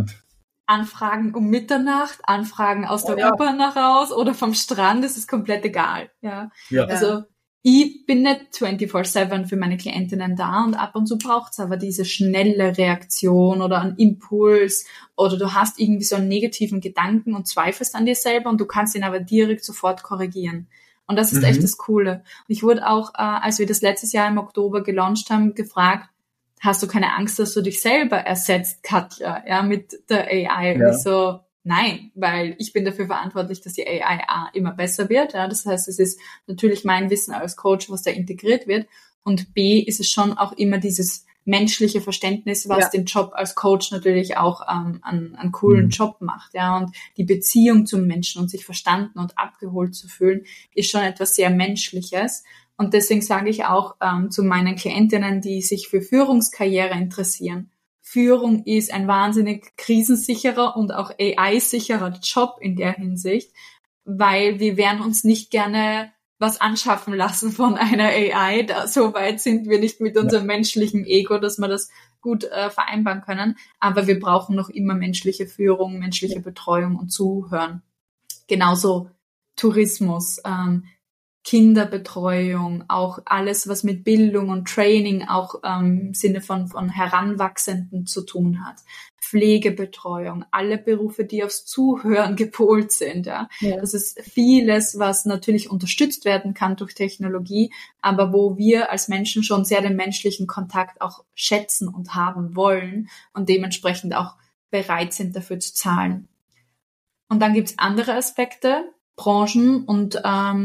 Anfragen um Mitternacht, Anfragen aus der oh, ja. U-Bahn nach raus oder vom Strand, das ist komplett egal. Ja, ja. Also ich bin nicht vierundzwanzig sieben für meine Klientinnen da und ab und zu braucht's aber diese schnelle Reaktion oder einen Impuls oder du hast irgendwie so einen negativen Gedanken und zweifelst an dir selber und du kannst ihn aber direkt sofort korrigieren. Und das ist mhm. echt das Coole. Und ich wurde auch, äh, als wir das letztes Jahr im Oktober gelauncht haben, gefragt, hast du keine Angst, dass du dich selber ersetzt, Katja, ja, mit der A I? Ja. Und ich so, nein, weil ich bin dafür verantwortlich, dass die A I A immer besser wird. Ja, das heißt, es ist natürlich mein Wissen als Coach, was da integriert wird. Und B ist es schon auch immer dieses menschliche Verständnis, was ja. den Job als Coach natürlich auch ähm, an einen coolen mhm. Job macht. Ja, und die Beziehung zum Menschen und sich verstanden und abgeholt zu fühlen, ist schon etwas sehr Menschliches. Und deswegen sage ich auch ähm, zu meinen Klientinnen, die sich für Führungskarriere interessieren, Führung ist ein wahnsinnig krisensicherer und auch A I-sicherer Job in der Hinsicht, weil wir werden uns nicht gerne was anschaffen lassen von einer A I. Da, so weit sind wir nicht mit unserem ja. menschlichen Ego, dass wir das gut äh, vereinbaren können. Aber wir brauchen noch immer menschliche Führung, menschliche Betreuung und Zuhören. Genauso Tourismus, ähm, Kinderbetreuung, auch alles, was mit Bildung und Training auch ähm, im Sinne von, von Heranwachsenden zu tun hat. Pflegebetreuung, alle Berufe, die aufs Zuhören gepolt sind. Ja. Ja. Das ist vieles, was natürlich unterstützt werden kann durch Technologie, aber wo wir als Menschen schon sehr den menschlichen Kontakt auch schätzen und haben wollen und dementsprechend auch bereit sind, dafür zu zahlen. Und dann gibt's andere Aspekte, Branchen und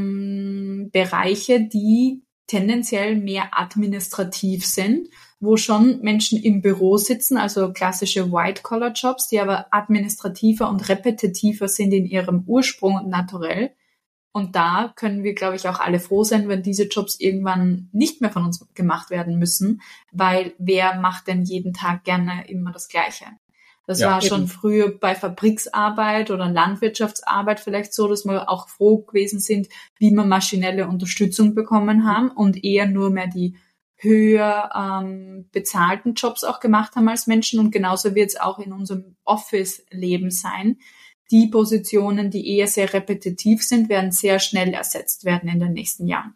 ähm, Bereiche, die tendenziell mehr administrativ sind, wo schon Menschen im Büro sitzen, also klassische White-Collar-Jobs, die aber administrativer und repetitiver sind in ihrem Ursprung und Naturell. Und da können wir, glaube ich, auch alle froh sein, wenn diese Jobs irgendwann nicht mehr von uns gemacht werden müssen, weil wer macht denn jeden Tag gerne immer das Gleiche? Das ja, war eben. Schon früher bei Fabriksarbeit oder Landwirtschaftsarbeit vielleicht so, dass wir auch froh gewesen sind, wie wir maschinelle Unterstützung bekommen haben und eher nur mehr die höher ähm, bezahlten Jobs auch gemacht haben als Menschen. Und genauso wird es auch in unserem Office-Leben sein. Die Positionen, die eher sehr repetitiv sind, werden sehr schnell ersetzt werden in den nächsten Jahren.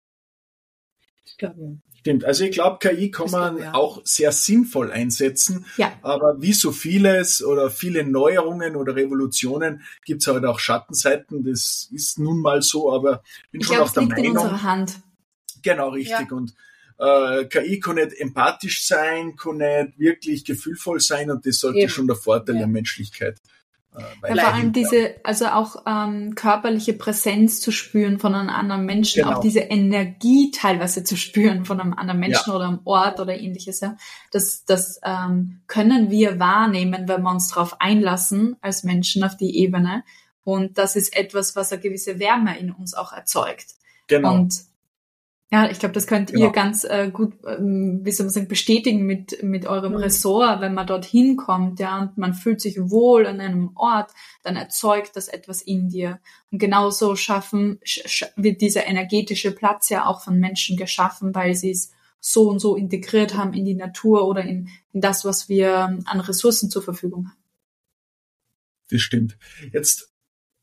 Ich glaube, Stimmt, also ich glaube, K I kann man ja. auch sehr sinnvoll einsetzen, ja. aber wie so vieles oder viele Neuerungen oder Revolutionen gibt es halt auch Schattenseiten, das ist nun mal so, aber ich bin ich schon glaub, auf der liegt Meinung. In unserer Hand. Genau, richtig. Ja. Und äh, K I kann nicht empathisch sein, kann nicht wirklich gefühlvoll sein und das sollte Eben. schon der Vorteil ja. der Menschlichkeit. Ja, vor allem diese, also auch ähm, körperliche Präsenz zu spüren von einem anderen Menschen, genau. auch diese Energie teilweise zu spüren von einem anderen Menschen ja. oder einem Ort oder ähnliches. Ja, das, das ähm, können wir wahrnehmen, wenn wir uns darauf einlassen als Menschen auf die Ebene. Und das ist etwas, was eine gewisse Wärme in uns auch erzeugt. Genau. Und Ja, ich glaube, das könnt Genau. ihr ganz äh, gut, ähm, wie soll man sagen, bestätigen mit mit eurem Ressort, wenn man dorthin kommt, ja, und man fühlt sich wohl an einem Ort, dann erzeugt das etwas in dir. Und genauso schaffen sch, wird dieser energetische Platz ja auch von Menschen geschaffen, weil sie es so und so integriert haben in die Natur oder in, in das, was wir an Ressourcen zur Verfügung haben. Das stimmt. Jetzt,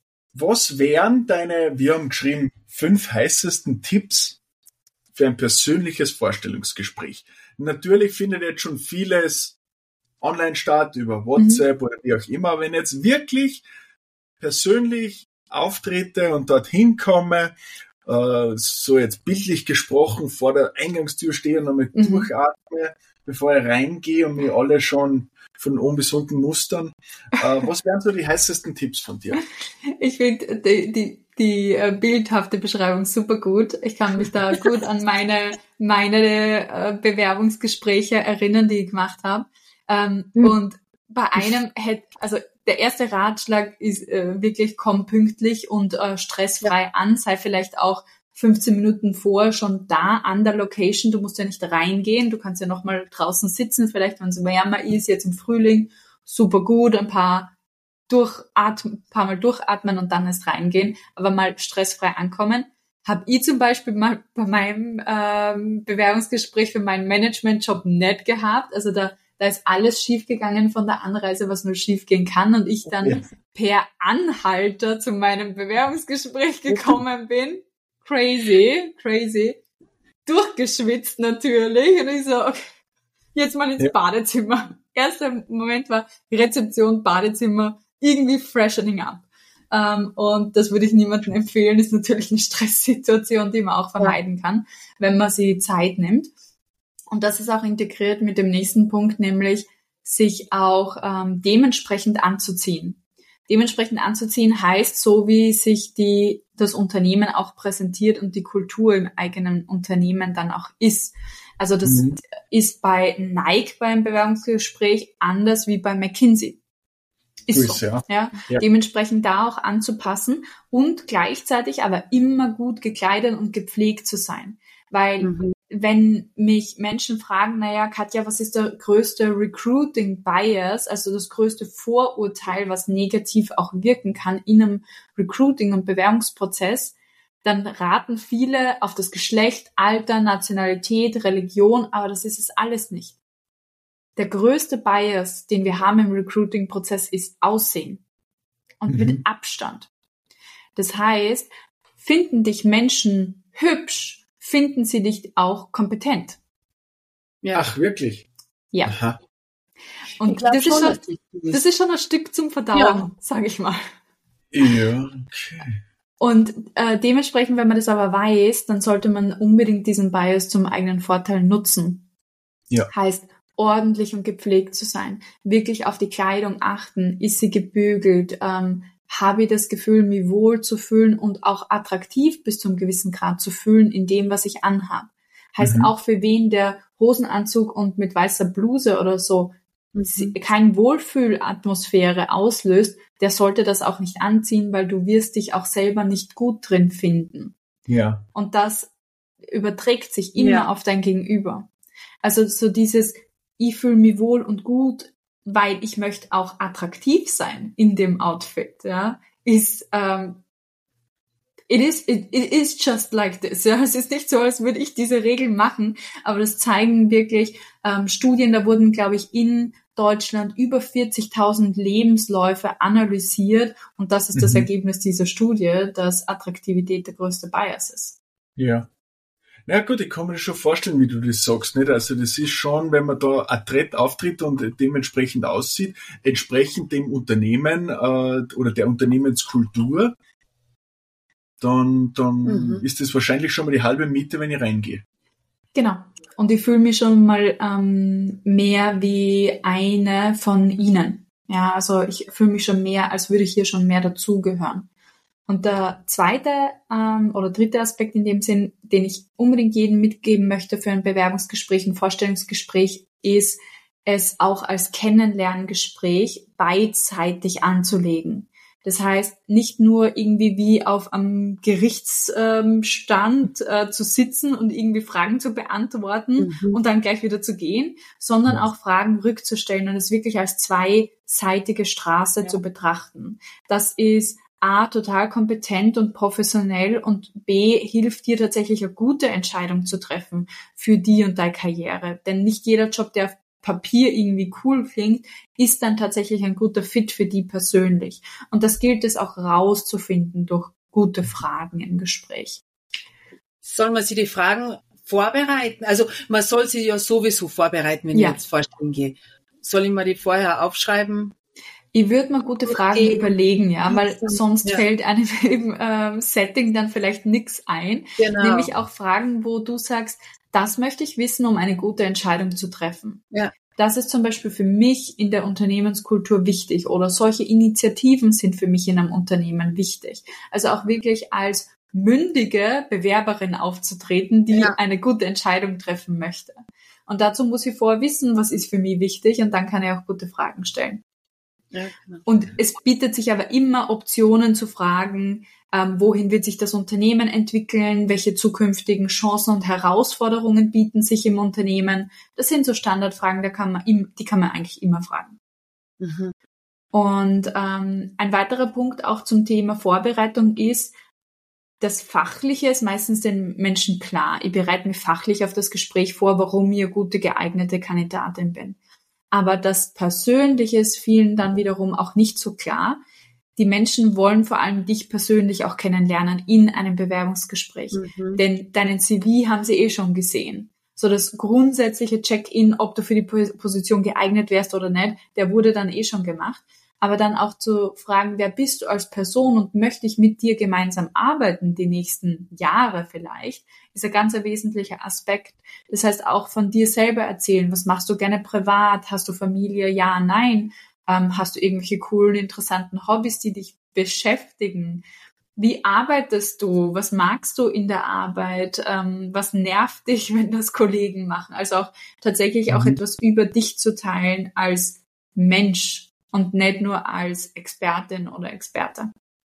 was wären deine, wir haben geschrieben, fünf heißesten Tipps für ein persönliches Vorstellungsgespräch? Natürlich findet jetzt schon vieles online statt, über WhatsApp mhm. oder wie auch immer. Wenn jetzt wirklich persönlich auftrete und dorthin komme, äh, so jetzt bildlich gesprochen, vor der Eingangstür stehe und einmal mhm. durchatme, bevor ich reingehe und mich alle schon von oben bis unten mustern. Äh, was wären so die heißesten Tipps von dir? Ich finde die, die, die äh, bildhafte Beschreibung super gut. Ich kann mich da gut an meine, meine äh, Bewerbungsgespräche erinnern, die ich gemacht habe. Ähm, mhm. Und bei einem hätte, also der erste Ratschlag ist äh, wirklich, komm pünktlich und äh, stressfrei ja. an, sei vielleicht auch fünfzehn Minuten vor schon da an der Location. Du musst ja nicht reingehen, du kannst ja noch mal draußen sitzen, vielleicht wenn es wärmer ist, jetzt im Frühling, super gut, ein paar durchatmen, paar Mal durchatmen und dann erst reingehen, aber mal stressfrei ankommen. Habe ich zum Beispiel mal bei meinem ähm, Bewerbungsgespräch für meinen Managementjob nicht gehabt, also da Da ist alles schiefgegangen von der Anreise, was nur schiefgehen kann. Und ich dann ja. per Anhalter zu meinem Bewerbungsgespräch gekommen bin. Crazy, crazy. Durchgeschwitzt natürlich. Und ich so, okay, jetzt mal ins ja. Badezimmer. Erster Moment war Rezeption, Badezimmer, irgendwie freshening up. Um, und das würde ich niemandem empfehlen. Ist natürlich eine Stresssituation, die man auch vermeiden kann, wenn man sich Zeit nimmt. Und das ist auch integriert mit dem nächsten Punkt, nämlich sich auch ähm, dementsprechend anzuziehen. Dementsprechend anzuziehen heißt, so wie sich die das Unternehmen auch präsentiert und die Kultur im eigenen Unternehmen dann auch ist. Also das mhm. ist bei Nike beim Bewerbungsgespräch anders wie bei McKinsey. Ist so, ja. Ja? Ja. Dementsprechend da auch anzupassen und gleichzeitig aber immer gut gekleidet und gepflegt zu sein. Weil mhm. wenn mich Menschen fragen, naja, Katja, was ist der größte Recruiting Bias, also das größte Vorurteil, was negativ auch wirken kann in einem Recruiting- und Bewerbungsprozess, dann raten viele auf das Geschlecht, Alter, Nationalität, Religion, aber das ist es alles nicht. Der größte Bias, den wir haben im Recruiting-Prozess, ist Aussehen und mhm. mit Abstand. Das heißt, finden dich Menschen hübsch, finden sie dich auch kompetent. Ja. Ach, wirklich? Ja. Aha. Und das ist, schon, das ist schon ein Stück zum Verdauen, ja. sage ich mal. Ja, okay. Und äh, dementsprechend, wenn man das aber weiß, dann sollte man unbedingt diesen Bias zum eigenen Vorteil nutzen. Ja. Heißt, ordentlich und gepflegt zu sein, wirklich auf die Kleidung achten, ist sie gebügelt, ähm, habe ich das Gefühl, mich wohl zu fühlen und auch attraktiv bis zu einem gewissen Grad zu fühlen in dem, was ich anhabe. Heißt mhm. auch für wen der Hosenanzug und mit weißer Bluse oder so mhm. kein Wohlfühlatmosphäre auslöst, der sollte das auch nicht anziehen, weil du wirst dich auch selber nicht gut drin finden. Ja. Und das überträgt sich immer ja. auf dein Gegenüber. Also so dieses, ich fühle mich wohl und gut, weil ich möchte auch attraktiv sein in dem Outfit, ja, ist, ähm, it is, it, it is just like this, ja, es ist nicht so, als würde ich diese Regeln machen, aber das zeigen wirklich ähm, Studien, da wurden, glaube ich, in Deutschland über vierzigtausend Lebensläufe analysiert und das ist mhm. das Ergebnis dieser Studie, dass Attraktivität der größte Bias ist. Ja. Na gut, ich kann mir das schon vorstellen, wie du das sagst, nicht? Also das ist schon, wenn man da adrett auftritt und dementsprechend aussieht, entsprechend dem Unternehmen äh, oder der Unternehmenskultur, dann, dann mhm. ist das wahrscheinlich schon mal die halbe Miete, wenn ich reingehe. Genau. Und ich fühle mich schon mal ähm, mehr wie eine von ihnen. Ja, also ich fühle mich schon mehr, als würde ich hier schon mehr dazugehören. Und der zweite ähm, oder dritte Aspekt in dem Sinn, den ich unbedingt jedem mitgeben möchte für ein Bewerbungsgespräch, ein Vorstellungsgespräch, ist, es auch als Kennenlerngespräch beidseitig anzulegen. Das heißt, nicht nur irgendwie wie auf einem Gerichtsstand äh, zu sitzen und irgendwie Fragen zu beantworten mhm. und dann gleich wieder zu gehen, sondern ja. auch Fragen rückzustellen und es wirklich als zweiseitige Straße ja. zu betrachten. Das ist A, total kompetent und professionell und B, hilft dir tatsächlich eine gute Entscheidung zu treffen für die und deine Karriere. Denn nicht jeder Job, der auf Papier irgendwie cool klingt, ist dann tatsächlich ein guter Fit für die persönlich. Und das gilt es auch rauszufinden durch gute Fragen im Gespräch. Soll man sich die Fragen vorbereiten? Also man soll sie ja sowieso vorbereiten, wenn ja. ich jetzt vorstellen gehe. Soll ich mir die vorher aufschreiben? Ich würde mal gute Fragen okay. überlegen, ja, weil sonst ja. fällt einem im ähm, Setting dann vielleicht nichts ein. Genau. Nämlich auch Fragen, wo du sagst, das möchte ich wissen, um eine gute Entscheidung zu treffen. Ja. Das ist zum Beispiel für mich in der Unternehmenskultur wichtig oder solche Initiativen sind für mich in einem Unternehmen wichtig. Also auch wirklich als mündige Bewerberin aufzutreten, die ja. eine gute Entscheidung treffen möchte. Und dazu muss ich vorher wissen, was ist für mich wichtig und dann kann ich auch gute Fragen stellen. Ja, genau. Und es bietet sich aber immer Optionen zu fragen, ähm, wohin wird sich das Unternehmen entwickeln, welche zukünftigen Chancen und Herausforderungen bieten sich im Unternehmen. Das sind so Standardfragen, da kann man im, die kann man eigentlich immer fragen. Mhm. Und ähm, ein weiterer Punkt auch zum Thema Vorbereitung ist, das Fachliche ist meistens den Menschen klar. Ich bereite mich fachlich auf das Gespräch vor, warum ich eine gute, geeignete Kandidatin bin. Aber das Persönliche ist vielen dann wiederum auch nicht so klar. Die Menschen wollen vor allem dich persönlich auch kennenlernen in einem Bewerbungsgespräch. Mhm. Denn deinen C V haben sie eh schon gesehen. So das grundsätzliche Check-in, ob du für die Position geeignet wärst oder nicht, der wurde dann eh schon gemacht. Aber dann auch zu fragen, wer bist du als Person und möchte ich mit dir gemeinsam arbeiten die nächsten Jahre vielleicht, ist ein ganz wesentlicher Aspekt. Das heißt auch von dir selber erzählen, was machst du gerne privat, hast du Familie, ja, nein, ähm, hast du irgendwelche coolen, interessanten Hobbys, die dich beschäftigen, wie arbeitest du, was magst du in der Arbeit, ähm, was nervt dich, wenn das Kollegen machen, also auch tatsächlich auch mhm. etwas über dich zu teilen als Mensch, und nicht nur als Expertin oder Experte.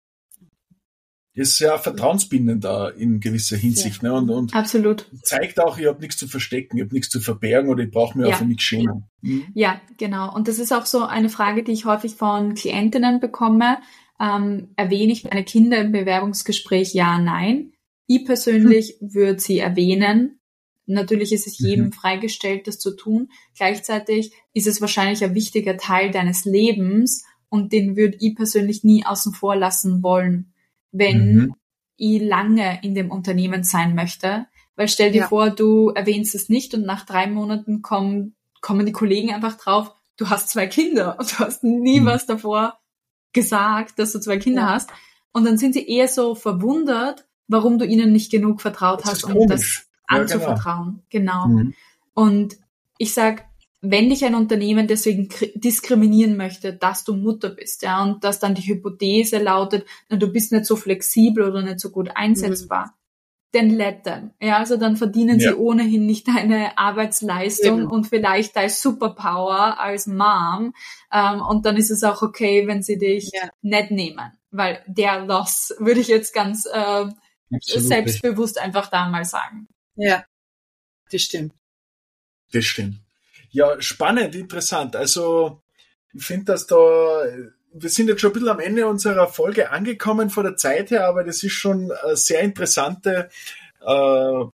Ist ja vertrauensbindend da in gewisser Hinsicht. Ja. Ne? Und, und absolut. Zeigt auch, ich habe nichts zu verstecken, ich habe nichts zu verbergen oder ich brauche mir ja. auch für nichts schämen. Mhm. Ja, genau. Und das ist auch so eine Frage, die ich häufig von Klientinnen bekomme. Ähm, erwähne ich meine Kinder im Bewerbungsgespräch? Ja, nein. Ich persönlich hm. würde sie erwähnen. Natürlich ist es jedem mhm. freigestellt, das zu tun. Gleichzeitig ist es wahrscheinlich ein wichtiger Teil deines Lebens und den würde ich persönlich nie außen vor lassen wollen, wenn mhm. ich lange in dem Unternehmen sein möchte. Weil stell dir ja. vor, du erwähnst es nicht und nach drei Monaten kommen, kommen die Kollegen einfach drauf, du hast zwei Kinder und du hast nie mhm. was davor gesagt, dass du zwei Kinder ja. hast. Und dann sind sie eher so verwundert, warum du ihnen nicht genug vertraut das hast, um das anzuvertrauen. Genau. genau. Mhm. Und ich sag, wenn dich ein Unternehmen deswegen diskriminieren möchte, dass du Mutter bist, ja, und dass dann die Hypothese lautet, na, du bist nicht so flexibel oder nicht so gut einsetzbar, mhm. then let them. Ja, also dann verdienen ja. sie ohnehin nicht deine Arbeitsleistung Eben. und vielleicht deine Superpower als Mom. Ähm, und dann ist es auch okay, wenn sie dich ja. nicht nehmen. Weil der Loss, würde ich jetzt ganz äh, selbstbewusst einfach da mal sagen. Ja, das stimmt. Das stimmt. Ja, spannend, interessant. Also ich finde, dass da, wir sind jetzt schon ein bisschen am Ende unserer Folge angekommen von der Zeit her, aber das ist schon eine sehr interessante äh,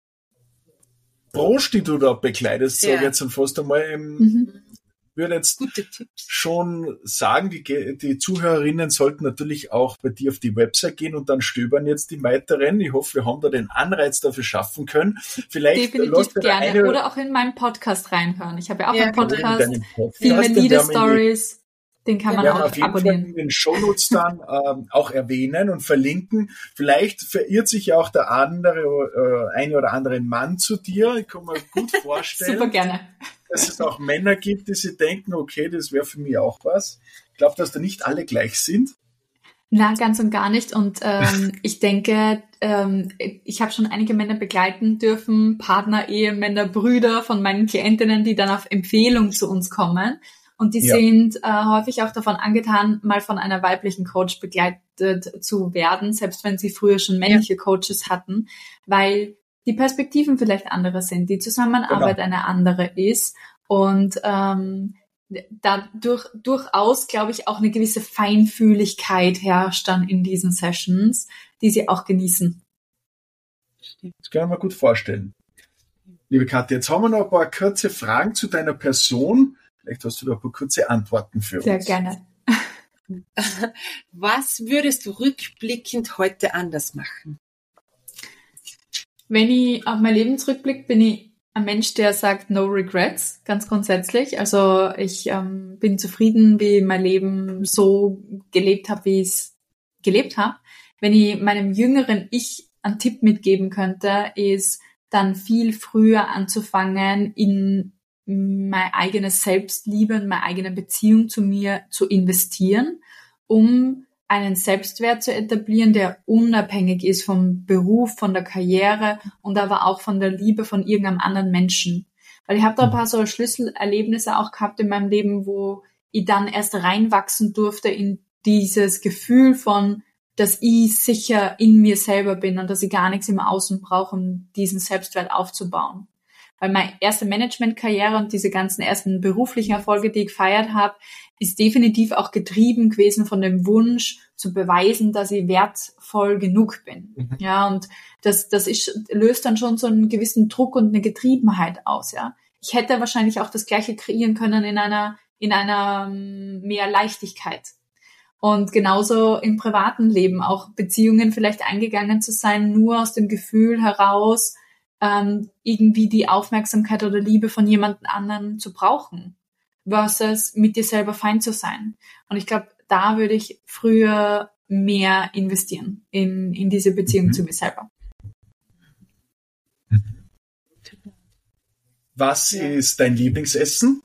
Branche, die du da bekleidest, ja. sage ich jetzt und fast einmal. Im, mhm. Ich würde jetzt schon sagen, die, die Zuhörerinnen sollten natürlich auch bei dir auf die Website gehen und dann stöbern jetzt die weiteren. Ich hoffe, wir haben da den Anreiz dafür schaffen können. Vielleicht definitiv gerne. Eine, oder auch in meinen Podcast reinhören. Ich habe ja auch ja, einen Podcast, viele Leader-Stories. Den kann man wir auch auf jeden abonnieren. Fall in den Shownotes dann ähm, auch erwähnen und verlinken. Vielleicht verirrt sich ja auch der andere, äh, eine oder andere Mann zu dir. Ich kann mir gut vorstellen. Super gerne. Dass es auch Männer gibt, die sich denken, okay, das wäre für mich auch was. Ich glaube, dass da nicht alle gleich sind. Na, ganz und gar nicht. Und ähm, ich denke, ähm, ich habe schon einige Männer begleiten dürfen, Partner, Ehemänner, Brüder von meinen Klientinnen, die dann auf Empfehlung zu uns kommen. Und die Ja. sind äh, häufig auch davon angetan, mal von einer weiblichen Coach begleitet zu werden, selbst wenn sie früher schon männliche ja. Coaches hatten, weil die Perspektiven vielleicht andere sind, die Zusammenarbeit genau. eine andere ist und ähm, dadurch durchaus, glaube ich, auch eine gewisse Feinfühligkeit herrscht dann in diesen Sessions, die sie auch genießen. Das kann ich mir gut vorstellen. Liebe Katja, jetzt haben wir noch ein paar kurze Fragen zu deiner Person. Vielleicht hast du da ein paar kurze Antworten für Sehr uns. Sehr gerne. Was würdest du rückblickend heute anders machen? Wenn ich auf mein Leben zurückblicke, bin ich ein Mensch, der sagt no regrets, ganz grundsätzlich. Also ich ähm, bin zufrieden, wie ich mein Leben so gelebt habe, wie ich es gelebt habe. Wenn ich meinem jüngeren Ich einen Tipp mitgeben könnte, ist dann viel früher anzufangen, in meine eigene Selbstliebe und meine eigene Beziehung zu mir zu investieren, um einen Selbstwert zu etablieren, der unabhängig ist vom Beruf, von der Karriere und aber auch von der Liebe von irgendeinem anderen Menschen. Weil ich habe da ein paar so Schlüsselerlebnisse auch gehabt in meinem Leben, wo ich dann erst reinwachsen durfte in dieses Gefühl von, dass ich sicher in mir selber bin und dass ich gar nichts im Außen brauche, um diesen Selbstwert aufzubauen. Weil meine erste Managementkarriere und diese ganzen ersten beruflichen Erfolge, die ich gefeiert habe, ist definitiv auch getrieben gewesen von dem Wunsch zu beweisen, dass ich wertvoll genug bin. Mhm. Ja, und das, das ist, löst dann schon so einen gewissen Druck und eine Getriebenheit aus, ja. Ich hätte wahrscheinlich auch das Gleiche kreieren können in einer, in einer mehr Leichtigkeit. Und genauso im privaten Leben auch Beziehungen vielleicht eingegangen zu sein, nur aus dem Gefühl heraus, ähm, irgendwie die Aufmerksamkeit oder Liebe von jemand anderen zu brauchen, versus mit dir selber fein zu sein. Und ich glaube, da würde ich früher mehr investieren in, in diese Beziehung mhm. zu mir selber. Was ja. ist dein Lieblingsessen?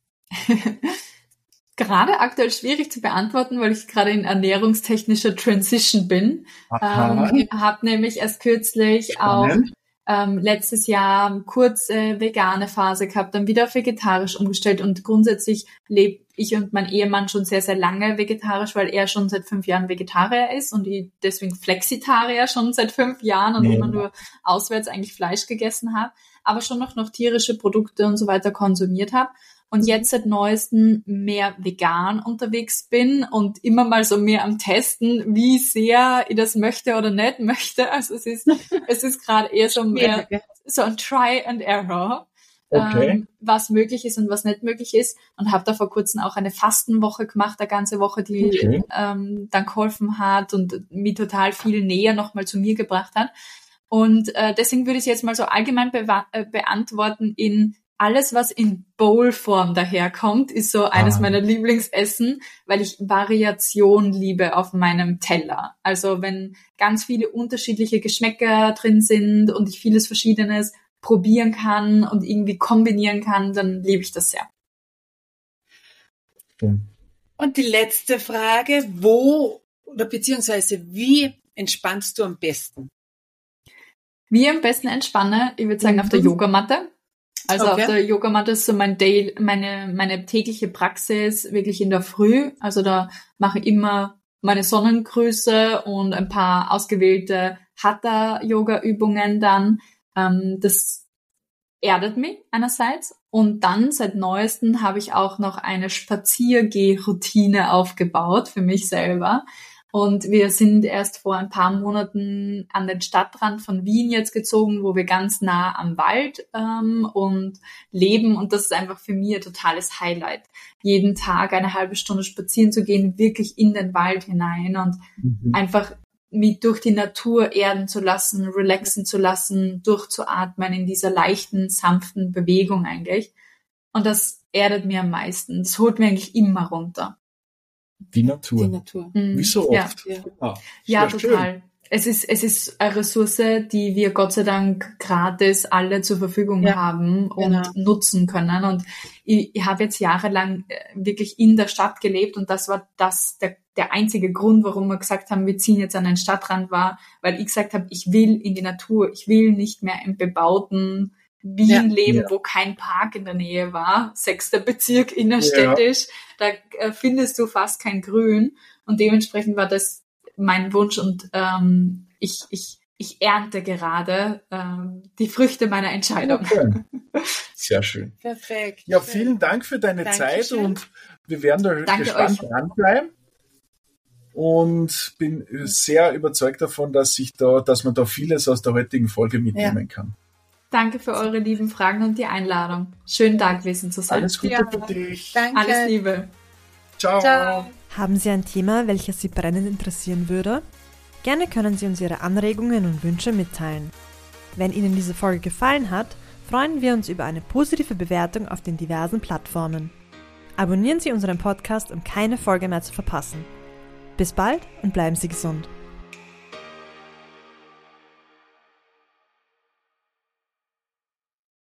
Gerade aktuell schwierig zu beantworten, weil ich gerade in ernährungstechnischer Transition bin. Ähm, habe nämlich erst kürzlich Spannend. auch ähm, letztes Jahr kurze vegane Phase gehabt, dann wieder auf vegetarisch umgestellt und grundsätzlich lebe ich und mein Ehemann schon sehr, sehr lange vegetarisch, weil er schon seit fünf Jahren Vegetarier ist und ich deswegen Flexitarier schon seit fünf Jahren und ja. immer nur auswärts eigentlich Fleisch gegessen habe, aber schon noch, noch tierische Produkte und so weiter konsumiert habe. Und jetzt seit neuestem mehr vegan unterwegs bin und immer mal so mehr am Testen, wie sehr ich das möchte oder nicht möchte. Also es ist, es ist gerade eher so mehr, so ein Try and Error, okay. ähm, was möglich ist und was nicht möglich ist. Und habe da vor kurzem auch eine Fastenwoche gemacht, eine ganze Woche, die okay. ähm, dann geholfen hat und mich total viel näher nochmal zu mir gebracht hat. Und äh, deswegen würde ich es jetzt mal so allgemein be- äh, beantworten in alles, was in Bowl-Form daherkommt, ist so eines ah. meiner Lieblingsessen, weil ich Variation liebe auf meinem Teller. Also wenn ganz viele unterschiedliche Geschmäcker drin sind und ich vieles Verschiedenes probieren kann und irgendwie kombinieren kann, dann liebe ich das sehr. Und die letzte Frage, wo oder beziehungsweise wie entspannst du am besten? Wie am besten entspanne? Ich würde sagen mhm. auf der Yogamatte. Also okay. auf der Yogamatte ist so mein Day, meine meine tägliche Praxis wirklich in der Früh. Also da mache ich immer meine Sonnengrüße und ein paar ausgewählte Hatha-Yoga-Übungen dann. Ähm, das erdet mich einerseits. Und dann seit Neuestem habe ich auch noch eine Spaziergeh-Routine aufgebaut für mich selber. Und wir sind erst vor ein paar Monaten an den Stadtrand von Wien jetzt gezogen, wo wir ganz nah am Wald ähm, und leben. Und das ist einfach für mich ein totales Highlight, jeden Tag eine halbe Stunde spazieren zu gehen, wirklich in den Wald hinein und mhm. einfach mich durch die Natur erden zu lassen, relaxen zu lassen, durchzuatmen in dieser leichten, sanften Bewegung eigentlich. Und das erdet mir am meisten. Das holt mir eigentlich immer runter. Die Natur. Die Natur. Wie so oft. Ja, ja. ja total. Schön. Es ist, es ist eine Ressource, die wir Gott sei Dank gratis alle zur Verfügung ja, haben und genau. nutzen können. Und ich, ich habe jetzt jahrelang wirklich in der Stadt gelebt und das war das, der, der einzige Grund, warum wir gesagt haben, wir ziehen jetzt an den Stadtrand war, weil ich gesagt habe, ich will in die Natur, ich will nicht mehr im bebauten Wien Ja. leben, Ja. wo kein Park in der Nähe war, sechster Bezirk innerstädtisch, da äh, findest du fast kein Grün und dementsprechend war das mein Wunsch und ähm, ich, ich, ich ernte gerade ähm, die Früchte meiner Entscheidung. Okay. Sehr schön. Perfekt. Ja, vielen Dank für deine Dankeschön. Zeit und wir werden da Danke gespannt euch. dranbleiben. Und bin sehr überzeugt davon, dass sich da, dass man da vieles aus der heutigen Folge mitnehmen kann. Danke für eure lieben Fragen und die Einladung. Schön, da gewesen zu sein. Alles Gute Ja. für dich. Danke. Alles Liebe. Ciao. Ciao. Haben Sie ein Thema, welches Sie brennend interessieren würde? Gerne können Sie uns Ihre Anregungen und Wünsche mitteilen. Wenn Ihnen diese Folge gefallen hat, freuen wir uns über eine positive Bewertung auf den diversen Plattformen. Abonnieren Sie unseren Podcast, um keine Folge mehr zu verpassen. Bis bald und bleiben Sie gesund.